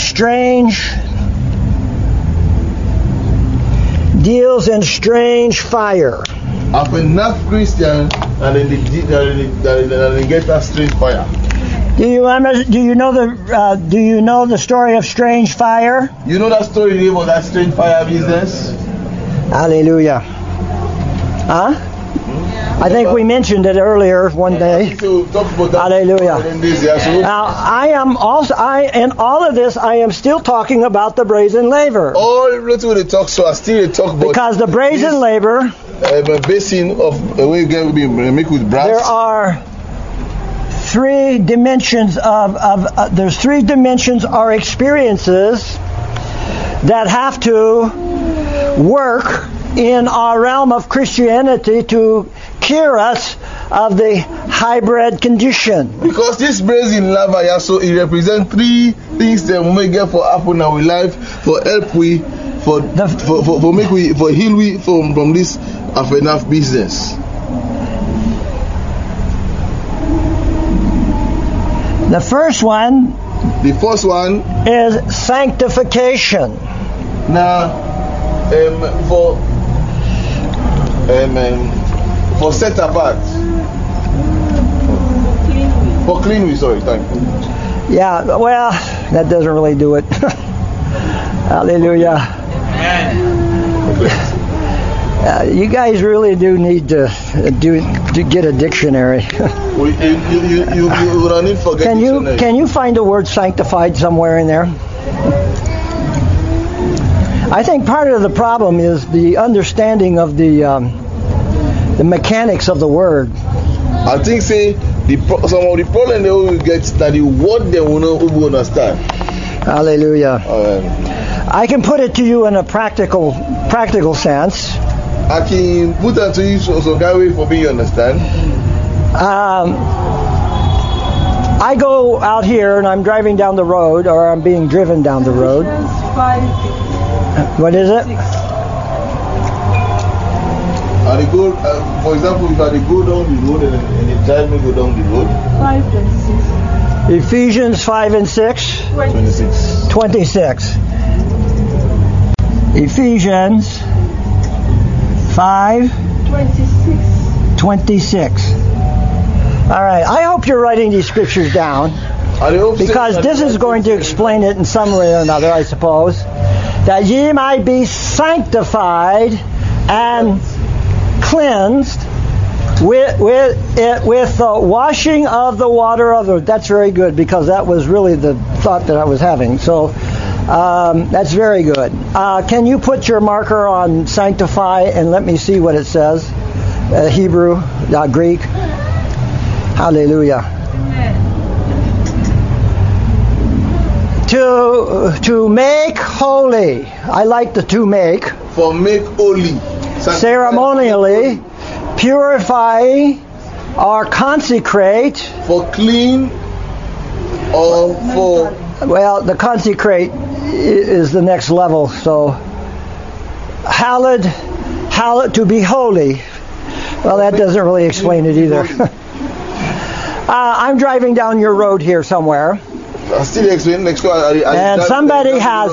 strange fire. Enough Christian and then they get that strange fire. Do you know the story of strange fire? You know that story about that strange fire business? Hallelujah. Huh? I think we mentioned it earlier one day. Hallelujah. Now, in all of this, I am still talking about the brazen laver. Because the brazen laver, basin of we make with brass. There are three dimensions there's three dimensions or experiences that have to work in our realm of Christianity to cure us of the hybrid condition. Because this brazen lava, it represents three things that we may get for happen in our life, for help we, for make we, for heal we from this of enough business. The first one is sanctification. Now, for set apart, for clean we, sorry, thank you. Yeah, well, that doesn't really do it. Hallelujah. Amen. You guys really do need to get a dictionary. Can you find the word sanctified somewhere in there? I think part of the problem is the understanding of the mechanics of the word. I think some of the problem they will get that the word they will not understand. Hallelujah. I can put it to you in a practical sense. I can put that to you so that way for me you understand. I go out here and I'm driving down the road, or I'm being driven down the road. What is it? For example, if I go down the road and the driver go down the road. 5 and 6. Ephesians 5 and 6. 26. Ephesians 5. 26. All right. I hope you're writing these scriptures down, because this is going to explain it in some way or another, I suppose. That ye might be sanctified and cleansed with the washing of the water of the. That's very good, because that was really the thought that I was having. So that's very good. Can you put your marker on sanctify and let me see what it says? Hebrew, Greek. Hallelujah. To make holy. I like the to make. For make holy. Ceremonially, purify or consecrate. For clean or for Well, the consecrate is the next level. So, hallowed, to be holy. Well, that doesn't really explain it either. I'm driving down your road here somewhere. I still explain next door. And somebody has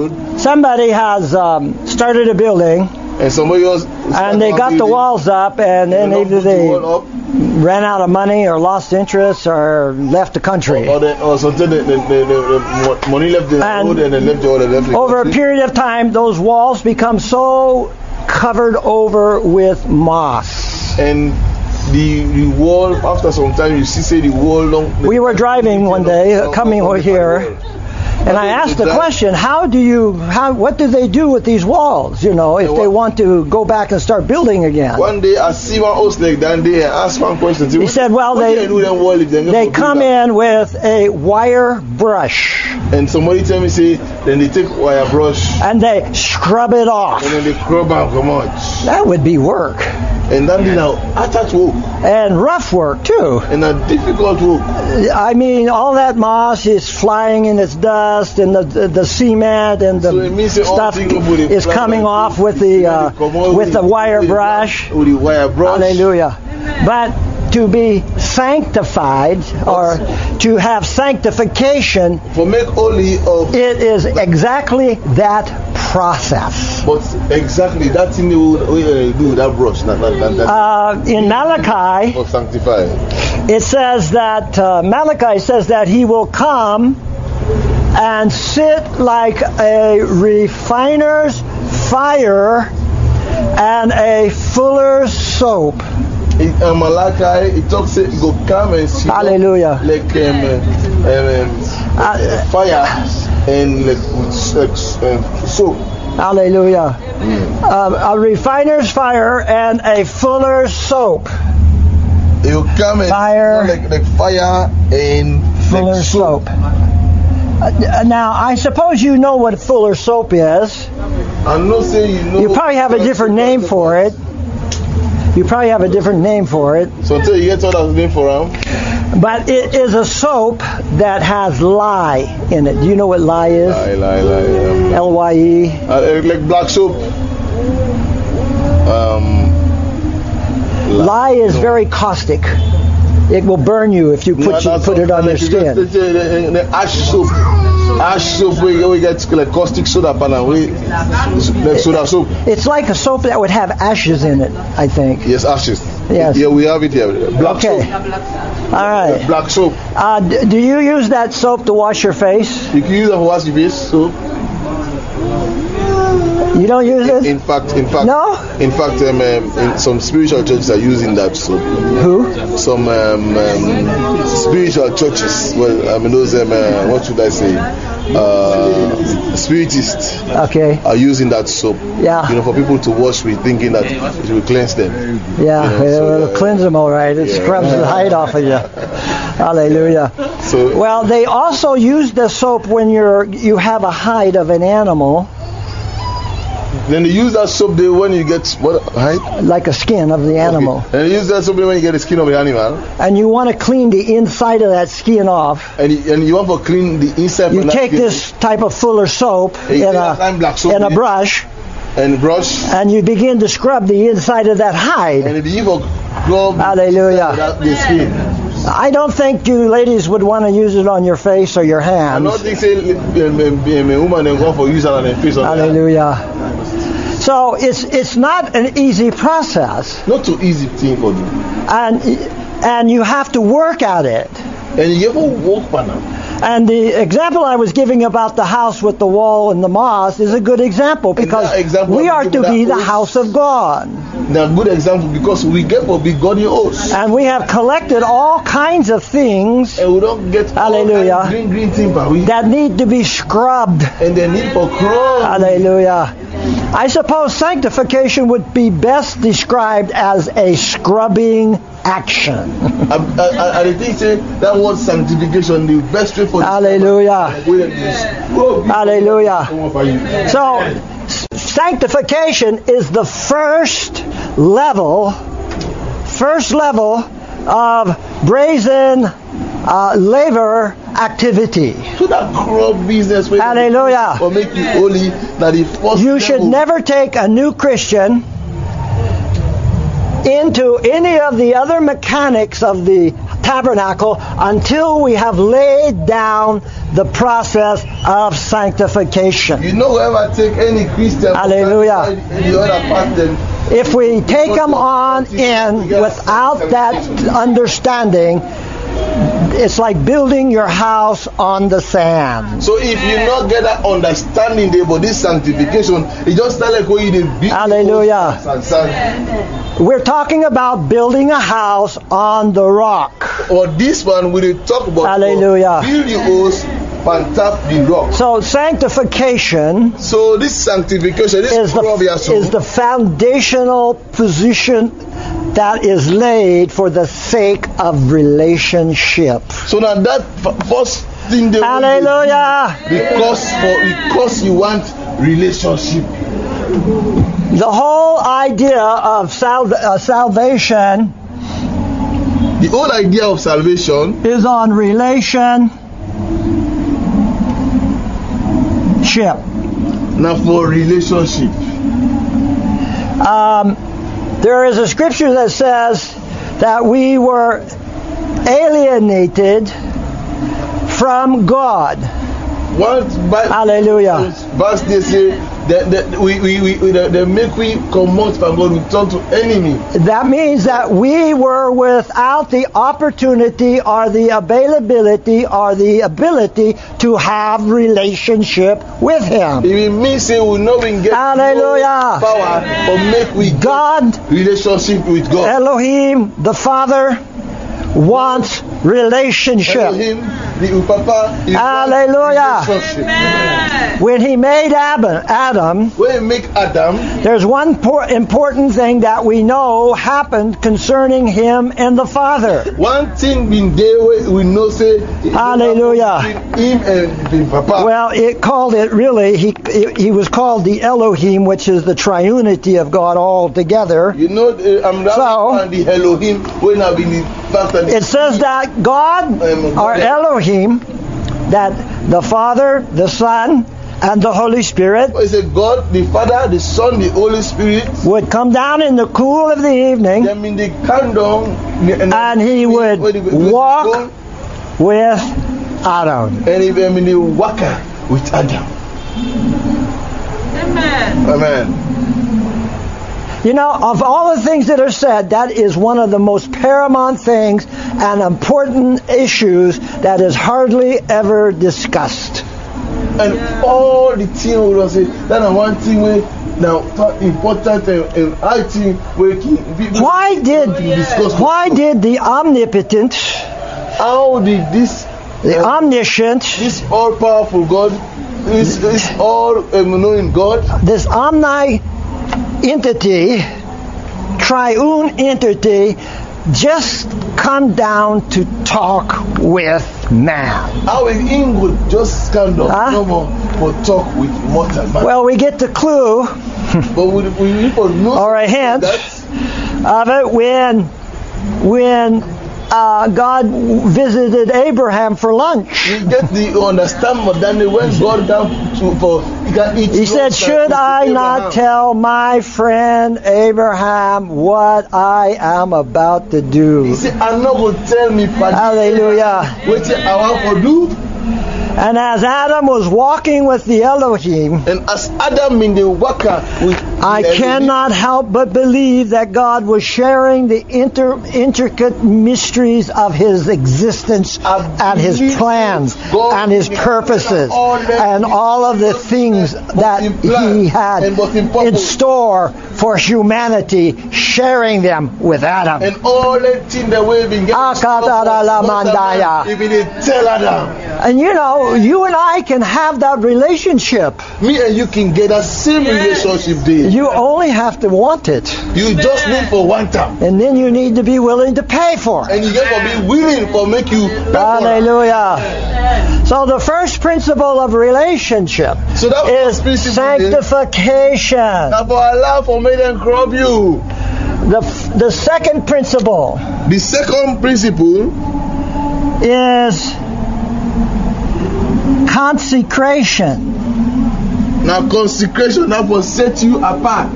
started a building. And somebody else. And they got the walls up, and then either they ran out of money or lost interest or left the country. Or something, the money left the road and they left the other left. Over a period of time, those walls become so covered over with moss. And the wall, after some time, you see the wall long. We were driving one day, coming here. And I asked the question, what do they do with these walls, if they want to go back and start building again? One day I see one house like that, and I asked one question. He said, well, they come in with a wire brush. And somebody tell me, then they take wire brush. And they scrub it off. And then they scrub out how much? That would be work. And then attach work. And rough work, too. And a difficult work. I mean, all that moss is flying in its dust, and the cement and the stuff is coming off with the wire brush. With the wire brush. Hallelujah. But to be sanctified or to have sanctification, it is exactly that process. But exactly that thing we do with that brush. In Malachi, it says that Malachi says that he will come and sit like a refiner's fire and a fuller's soap. In Malachi, it talks he go come and sit. Hallelujah. Like fire and like soap. Hallelujah. A refiner's fire and a fuller's soap. You come and fire, like fire and fuller's soap. Now, I suppose you know what fuller's soap is. I'm not saying you know. You probably have a different name for it. So until you get all that name for them. But it is a soap that has lye in it. Do you know what lye is? Lye. L-Y-E. Like black soap. Lye is very caustic. It will burn you if you put it on your skin. The ash soap. Ash soap, we get like caustic soda, like soda soap. It's like a soap that would have ashes in it, I think. Yes, ashes. Yes. Yeah, we have it here. Black soap. All right. Black soap. Do you use that soap to wash your face? You can use it to wash your face, soap. You don't use it? In fact, no. In fact, in some spiritual churches are using that soap. Who? Some spiritual churches. Well, I mean those what should I say? Spiritists. Okay. Are using that soap. Yeah. For people to wash with, thinking that it will cleanse them. Yeah, it'll cleanse them all right. It scrubs the hide off of you. Hallelujah. Well, they also use the soap when you have a hide of an animal. Then they use that soap when you get what height? Like a skin of the animal. Okay. And you use that soap when you get the skin of the animal. And you want to clean the inside of that skin off. And you want to clean the inside. You take this type of fuller soap in a brush. And brush. And you begin to scrub the inside of that hide. And you scrub Hallelujah. The skin. I don't think you ladies would want to use it on your face or your hands. I don't think a woman and go for use it on their face. Hallelujah. So it's not an easy process. Not too easy thing for you. And you have to work at it. And you ever work on them. And the example I was giving about the house with the wall and the moss is a good example because we are to be the house of God. Now, good example because we get for big God in us. And we have collected all kinds of things. And we don't get hallelujah, green timber that need to be scrubbed. And they need for scrub. Hallelujah. I suppose sanctification would be best described as a scrubbing action. I think that word sanctification, the best way for hallelujah. Hallelujah. So sanctification is the first level of brazen labor activity. So that crop business. Hallelujah. Or make you holy. That the first you should never take a new Christian into any of the other mechanics of the tabernacle until we have laid down the process of sanctification. You know, whoever take any Christian, hallelujah, the other part, then if we take them on in without that understanding, it's like building your house on the sand. So if you not get that understanding about this sanctification, it just like when you build. Hallelujah. We're talking about building a house on the rock. Or this one we will talk about. Hallelujah. Build your house on top the rock. So sanctification. So this sanctification is the foundational position that is laid for the sake of relationship. So now that first thing they hallelujah. Because you want relationship. The whole idea of salvation. The whole idea of salvation is on relationship. Now for relationship. There is a scripture that says that we were alienated from God. Hallelujah. Verse they say that they make we come out from God, we turn to enemy. That means that we were without the opportunity or the availability or the ability to have relationship with Him. It means say we know we get hallelujah. No power or make we God get relationship with God. Elohim, the Father, wants relationship. Elohim, the Papa, hallelujah. Relationship. When He made Adam, when He make Adam, there's one important thing that we know happened concerning him and the Father. One thing been there we know say hallelujah. Him and the Papa. Well, he was called the Elohim, which is the triunity of God all together. You know, the Elohim when I've been it says that God, or Elohim, that the Father, the Son, and the Holy Spirit God, the Father, the Son, the Holy Spirit would come down in the cool of the evening and He would walk with Adam. And He would walk with Adam. Amen. You know, of all the things that are said, that is one of the most paramount things and important issues that is hardly ever discussed. And all the things we will say, that is one thing we now important and I think we can. Why did the omnipotent, the omniscient, this all powerful God, this all knowing God, this entity, triune entity, just come down to talk with man? How in England just come down no more for talk with mortal man? Well, we get the clue but we know or a hint of it when God visited Abraham for lunch. You get the understand, but then when God down for he can eat. He said, "Should I not tell my friend Abraham what I am about to do?" He said, "I'm not going to tell me." Hallelujah. What I want to do. And as Adam was walking with the Elohim, and as Adam in the walker with I cannot help but believe that God was sharing the intricate mysteries of His existence and His plans and His purposes and all of the things that He had in store for humanity, sharing them with Adam. And all the things that we've been getting tell Adam. And you know, you and I can have that relationship. Me and you can get that same relationship there. You only have to want it. You just need for one time. And then you need to be willing to pay for it. And you have to be willing for make you pay hallelujah. So the first principle of relationship is sanctification. Allah for me and crop you. The second principle. The second principle is consecration. Now consecration that will set you apart.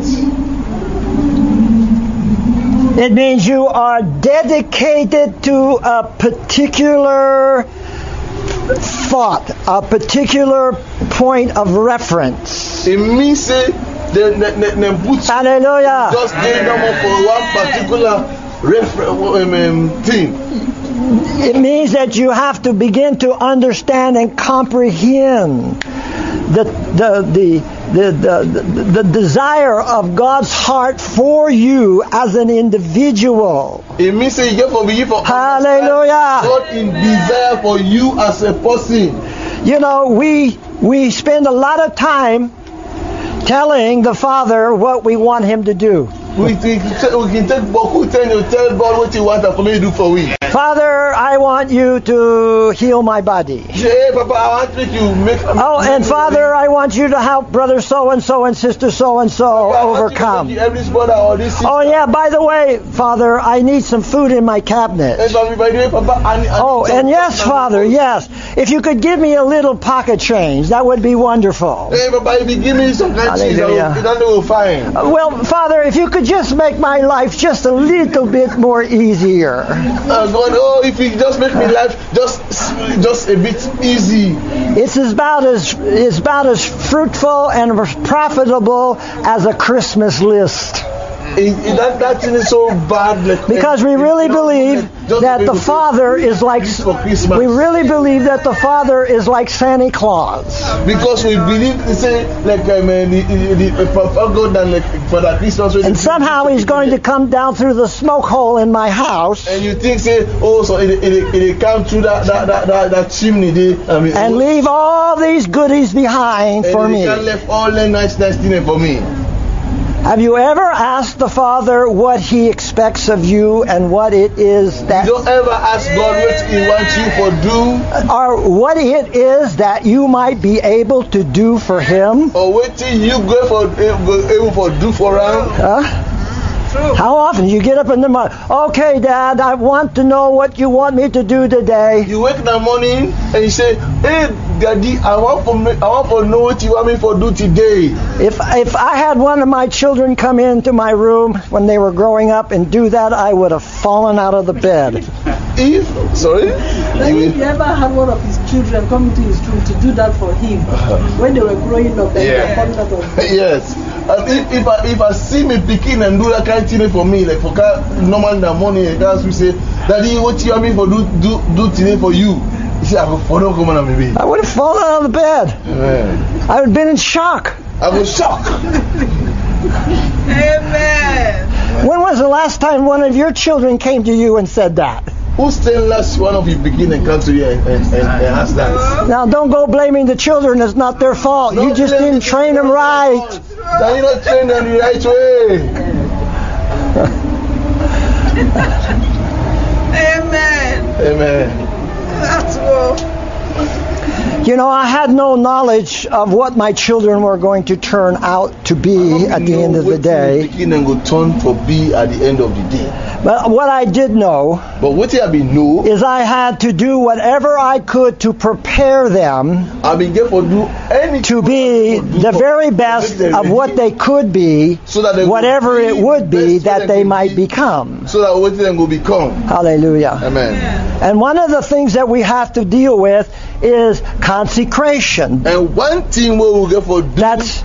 It means you are dedicated to a particular thought, a particular point of reference. It means hallelujah. Just for one particular thing. It means that you have to begin to understand and comprehend the desire of God's heart for you as an individual. It means that you for hallelujah. God in desire for you as a person. You know, we spend a lot of time telling the Father what we want Him to do. We can take beaucoup time to tell God what you want for me to do for we. Father, I want you to heal my body. Papa, I want you to make. And Father, I want you to help brother so and so and sister so and so overcome. Oh yeah, by the way, Father, I need some food in my cabinet. Oh, and yes, Father, yes. If you could give me a little pocket change, that would be wonderful. Hey, Papa, if you give me some kind of change, that will fine. Well, Father, if you could just make my life just a little bit more easier. God, if you just make my life just a bit easy. It's about as fruitful and profitable as a Christmas list. That thing is so bad. Because we really believe that the Father is like Santa Claus. Because we believe for Christmas. And somehow He's going to come down through the smoke hole in my house. And you think so it come through that chimney and leave all these goodies behind for me. And left all the nice things for me. Have you ever asked the Father what He expects of you and what it is that... You don't ever ask God what He wants you to do? Or what it is that you might be able to do for Him? Or what you able to do for Him? How often you get up in the morning? Okay, Dad, I want to know what you want me to do today. You wake in the morning and you say, "Hey, Daddy, I want to know what you want me to do today." If I had one of my children come into my room when they were growing up and do that, I would have fallen out of the bed. If you ever had one of his children come into his room to do that for him when they were growing up, and they were falling out of bed. Yes. And if I see me picking and do that kind of thing for me, like for normal in the morning, and guys will say, "Daddy, what you want me to do today for you?" You say, I would have fallen out of the bed. Amen. I would have been in shock. I was shocked. Amen. When was the last time one of your children came to you and said that? Who's telling last one of you begin and come to you and ask that? Now don't go blaming the children. It's not their fault. You just didn't train them right. Now you don't train them the right way. Amen. Amen. That's all. You know, I had no knowledge of what my children were going to turn out to be at the end of the day. But what I did know is I had to do whatever I could to prepare them to be the very best of what they could be, whatever it would be that they might become. So that what they will become. Hallelujah. Amen. And one of the things that we have to deal with is consecration. And one thing we will get for that's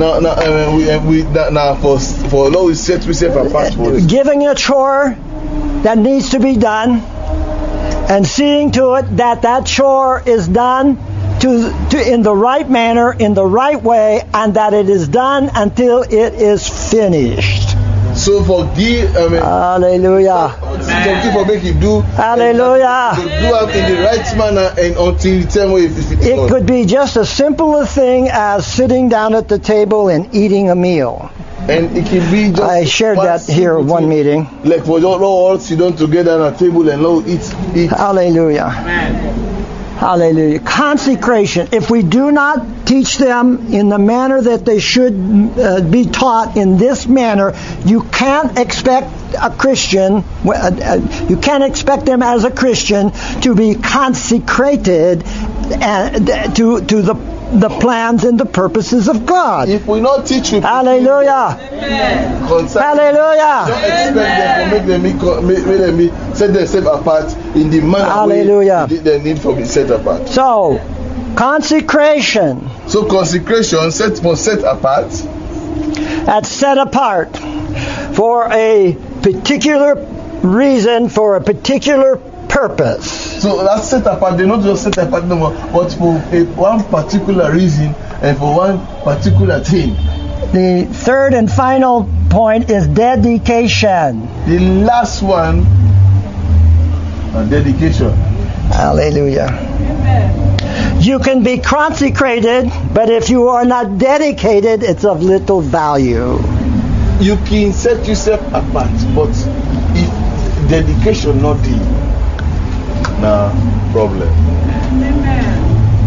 for Lord we set apart for this. Giving a chore that needs to be done and seeing to it that chore is done to in the right manner, in the right way, and that it is done until it is finished. So forgive. Hallelujah. For make you do. Hallelujah. Do it in the right manner and until the time it could be just as simple a thing as sitting down at the table and eating a meal. And it can be just. I shared that here at one meeting. Like for all sit down together at a table and Lord eat. Hallelujah. Amen. Hallelujah. Consecration. If we do not teach them in the manner that they should be taught in this manner, you can't expect a Christian, you can't expect them as a Christian to be consecrated to the plans and the purposes of God. If we not teach you, hallelujah, hallelujah, don't expect them to make them set themselves apart in the manner hallelujah they need to be set apart. So consecration. So consecration set apart. That's set apart for a particular reason, for a particular purpose. So that's set apart. They're not just set apart no more, but for one particular reason and for one particular thing. The third and final point is dedication. The last one, dedication. Hallelujah. Amen. You can be consecrated, but if you are not dedicated, it's of little value. You can set yourself apart, but if dedication not there, no problem. Amen.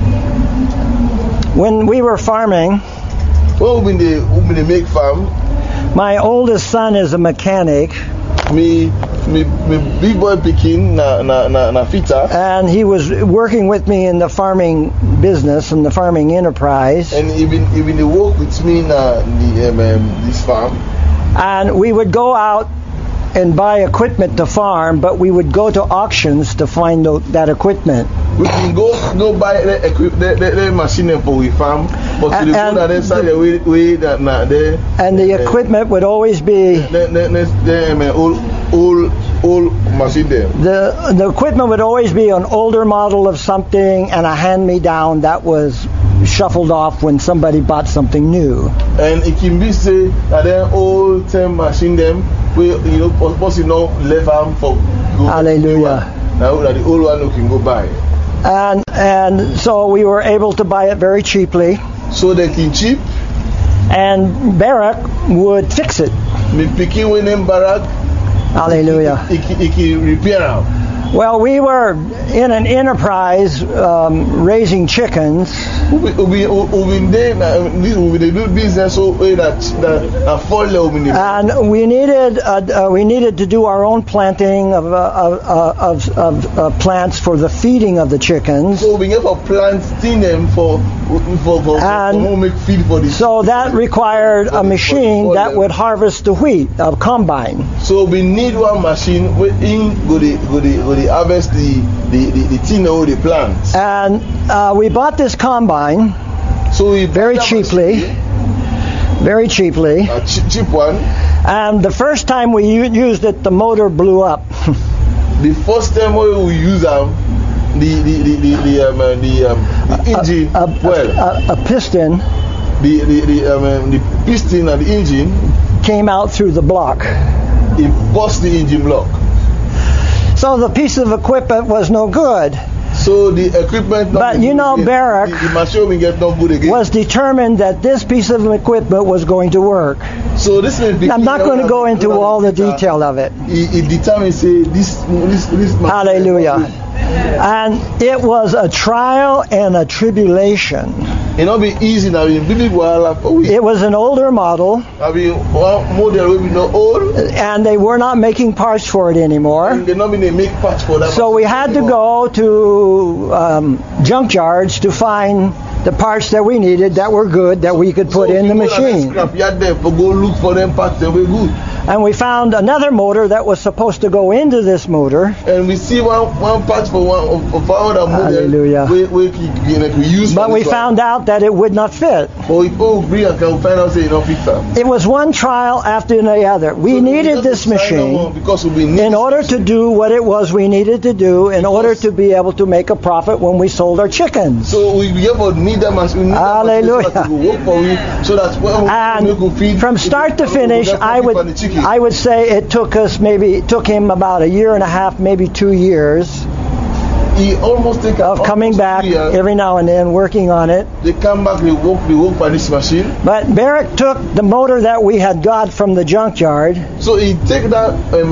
When we were farming, when we make farm, my oldest son is a mechanic. Me big boy picking na fitter. And he was working with me in the farming business and the farming enterprise. And even he work with me in this farm. And we would go out and buy equipment to farm, but we would go to auctions to find that equipment. We can go buy the machine for we farm, but and the equipment would always be old machine there. The equipment would always be an older model of something and a hand-me-down that was shuffled off when somebody bought something new. And it can be say that then old time machine them we left arm for go. Hallelujah. Now that the old one you can go buy. And so we were able to buy it very cheaply. So they can cheap. And Barak would fix it. Me picking with them Barak. Hallelujah. He can repair them. Well, we were in an enterprise raising chickens. And we needed to do our own planting of plants for the feeding of the chickens. So we have to plant them for make feed for the. So that required a machine that would harvest the wheat, a combine. So we need one machine in go harvest the thing or the plants. And we bought this combine very cheaply. Very cheaply. A cheap one. And the first time we used it, the motor blew up. The first time we used the engine a piston. The piston and the engine came out through the block. It burst the engine block. So the piece of equipment was no good. So the equipment. But you know, Barak the machine get no good again. Was determined that this piece of equipment was going to work. So this is. I'm not going to go into all the detail of it. He determined say this. Hallelujah. And it was a trial and a tribulation. It not be easy now. It was an older model. And they were not making parts for it anymore. So we had to go to junkyards to find the parts that we needed that were good that we could put in the machine. And we found another motor that was supposed to go into this motor. And we see one part for other motor. Hallelujah. We use. But we found out that it would not fit. It was one trial after the other. We needed this machine in order to do what it was we needed to do in order to be able to make a profit when we sold our chickens. So we need that machine. Hallelujah. So that when we feed from start to finish, I would say it took him about a year and a half, maybe 2 years. He almost of coming back every now and then, working on it. They come back, they work by this machine. But Barak took the motor that we had got from the junkyard. So he take that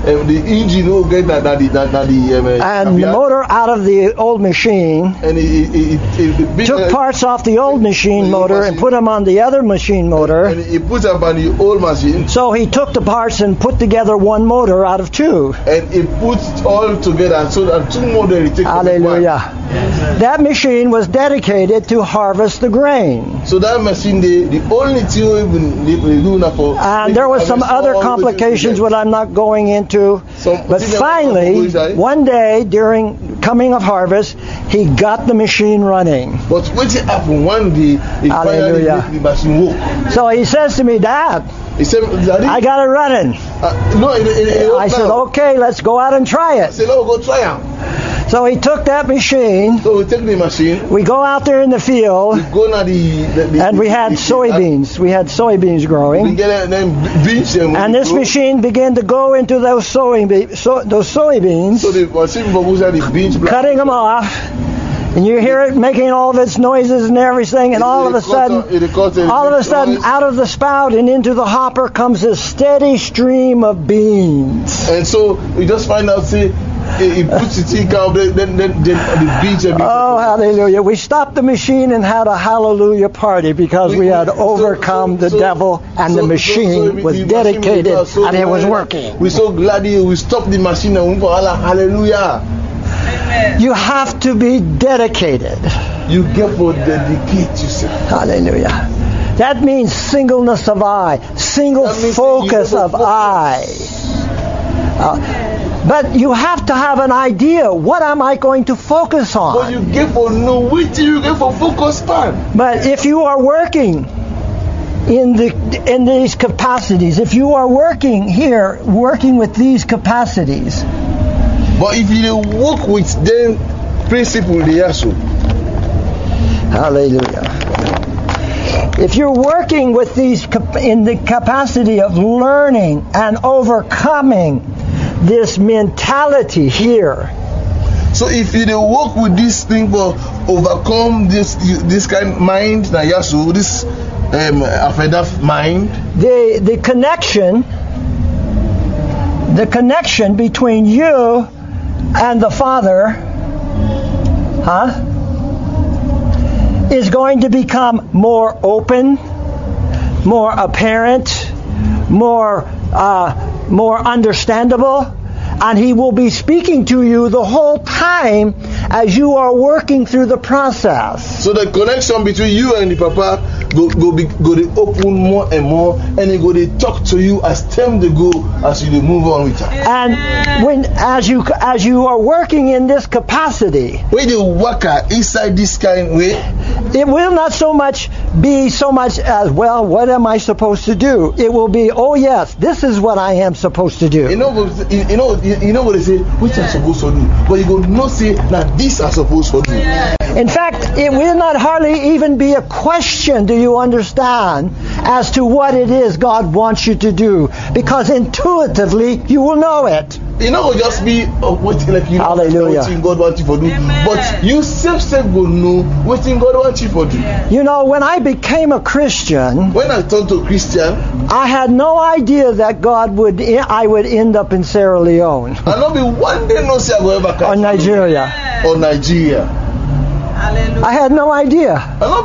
the engine will get that and the motor out of the old machine, and it took parts off the old machine motor and put them on the other machine motor. And he put them on the old machine. So he took the parts and put together one motor out of two. And he put all together, so that two motors he take. Hallelujah. That machine was dedicated to harvest the grain. So that machine, the only thing we do now for. And there was some other complications which I'm not going into. But finally, one day during coming of harvest, he got the machine running. But what happened one day? He finally made the machine work. So he says to me, Dad, he said, I got it running. I said, okay, let's go out and try it. I said, go try it. So he took that machine. So we take the machine. We go out there in the field. We go now and we had soybeans. We had soybeans growing. We get beans and this machine began to go into those soybeans. So the machine goes out the beans, cutting them off. And you hear it making all of its noises and everything, and all of a sudden, out of the spout and into the hopper comes a steady stream of beans. And so we just find out, see, he puts the tea out, then the beans. Oh, hallelujah! We stopped the machine and had a hallelujah party because we had overcome the devil, and the machine was dedicated and it was working. We're so glad we stopped the machine and we go hallelujah. You have to be dedicated. You get to dedicate yourself. Hallelujah. That means singleness of eye, single focus of eye. But you have to have an idea. What am I going to focus on? But you get to know which you get for focus on. But if you are working in these capacities, if you are working here, working with these capacities. But if you work with them principle, they also. Hallelujah. If you're working with these in the capacity of learning and overcoming this mentality here. So if you work with this thing for overcome this kind of mind, now yasu, this afedaf mind. The connection between you and the Father, is going to become more open, more apparent, more understandable, and He will be speaking to you the whole time as you are working through the process. So the connection between you and the Papa go to open more and more, and He go to talk to you as time to go as you move on with her. And as you are working in this capacity, when you work inside this kind of way, it will not be so much as, well, what am I supposed to do? It will be, oh yes, this is what I am supposed to do. You know what they say, which I'm supposed to do, but you go not say that this I'm supposed to do. In fact, it will not hardly even be a question, do you understand, as to what it is God wants you to do, because intuitively you will know it. You know, just be what Hallelujah. God wants you to do. Amen. But you self will know what God wants you to do. You know, when I became a Christian, when I turned to Christian, I had no idea that I would end up in Sierra Leone. I know be one day no say I go ever come. Or Nigeria. Or Nigeria. Hallelujah. I had no idea.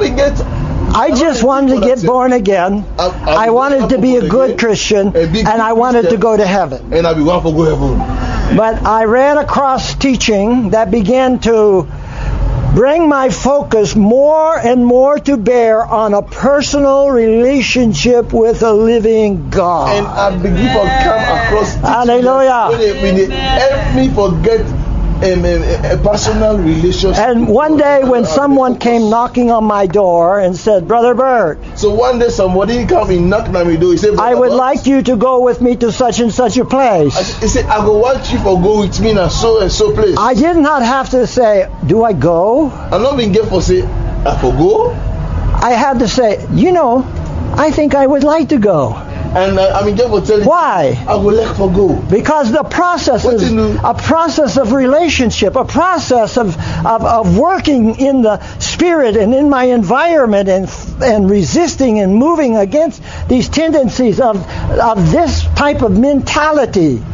I just wanted to get born again. I wanted to be a good Christian, and I wanted to go to heaven. And I be one for go heaven. But I ran across teaching that began to bring my focus more and more to bear on a personal relationship with a living God. And I begin to come across teaching. Hallelujah. When they help me forget a personal relationship. And one day when someone came knocking on my door and said, Brother Bert. So one day somebody came and knocked on my door. He said, I would like you to go with me to such and such a place. He said, I go want you to go with me to so and so place. I did not have to say, do I go? I'm not being careful say, I for go. I had to say, I think I would like to go. And I'm careful tell you. Why? I would like to go. Because the process is a process of relationship, a process of working in the Spirit and in my environment and resisting and moving against these tendencies of this type of mentality.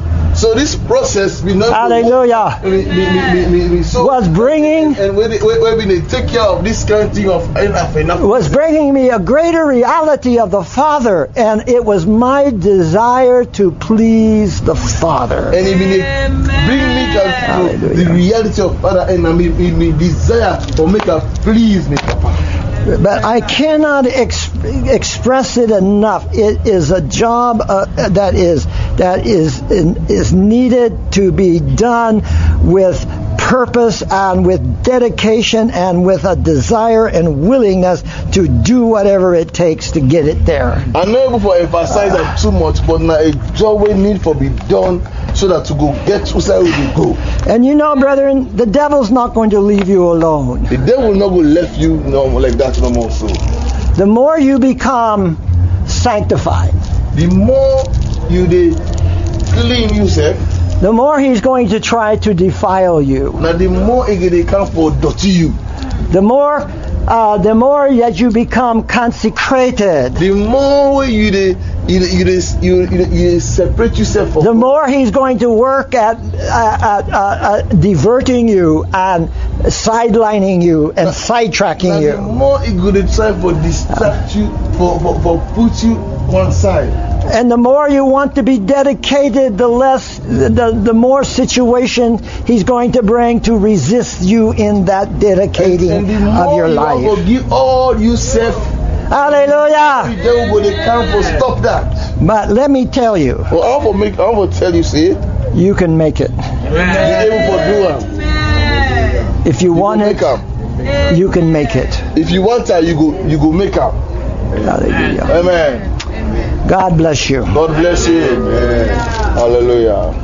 So this process, hallelujah, was bringing, and when they take care of this kind of thing was bringing me a greater reality of the Father, and it was my desire to please the Father. And it bring me to the reality of Father, and me desire to make her please me, Papa. But I cannot express it enough. It is a job that is needed to be done with purpose and with dedication and with a desire and willingness to do whatever it takes to get it there. I'm not able to emphasize that too much, but now a job will need to be done so that to go get to where we go. And you know, brethren, the devil's not going to leave you alone. The devil will not go left you like that no more. So the more you become sanctified, the more you clean yourself, the more he's going to try to defile you. Now the more he come for dirty you. The more that you become consecrated, the more you separate yourself from, the more he's going to work at diverting you and sidelining you and sidetracking you. The more he's going to try for distract you, for put you one side. And the more you want to be dedicated, the more situation he's going to bring to resist you in that dedicating of your life. And the more you give all yourself, hallelujah, the devil will come for stop that. But let me tell you, well, I will tell you, see, you can make it. If you want it, you can make it. If you want it, you go make it. Hallelujah. Amen. God bless you. God bless you. Amen. Hallelujah.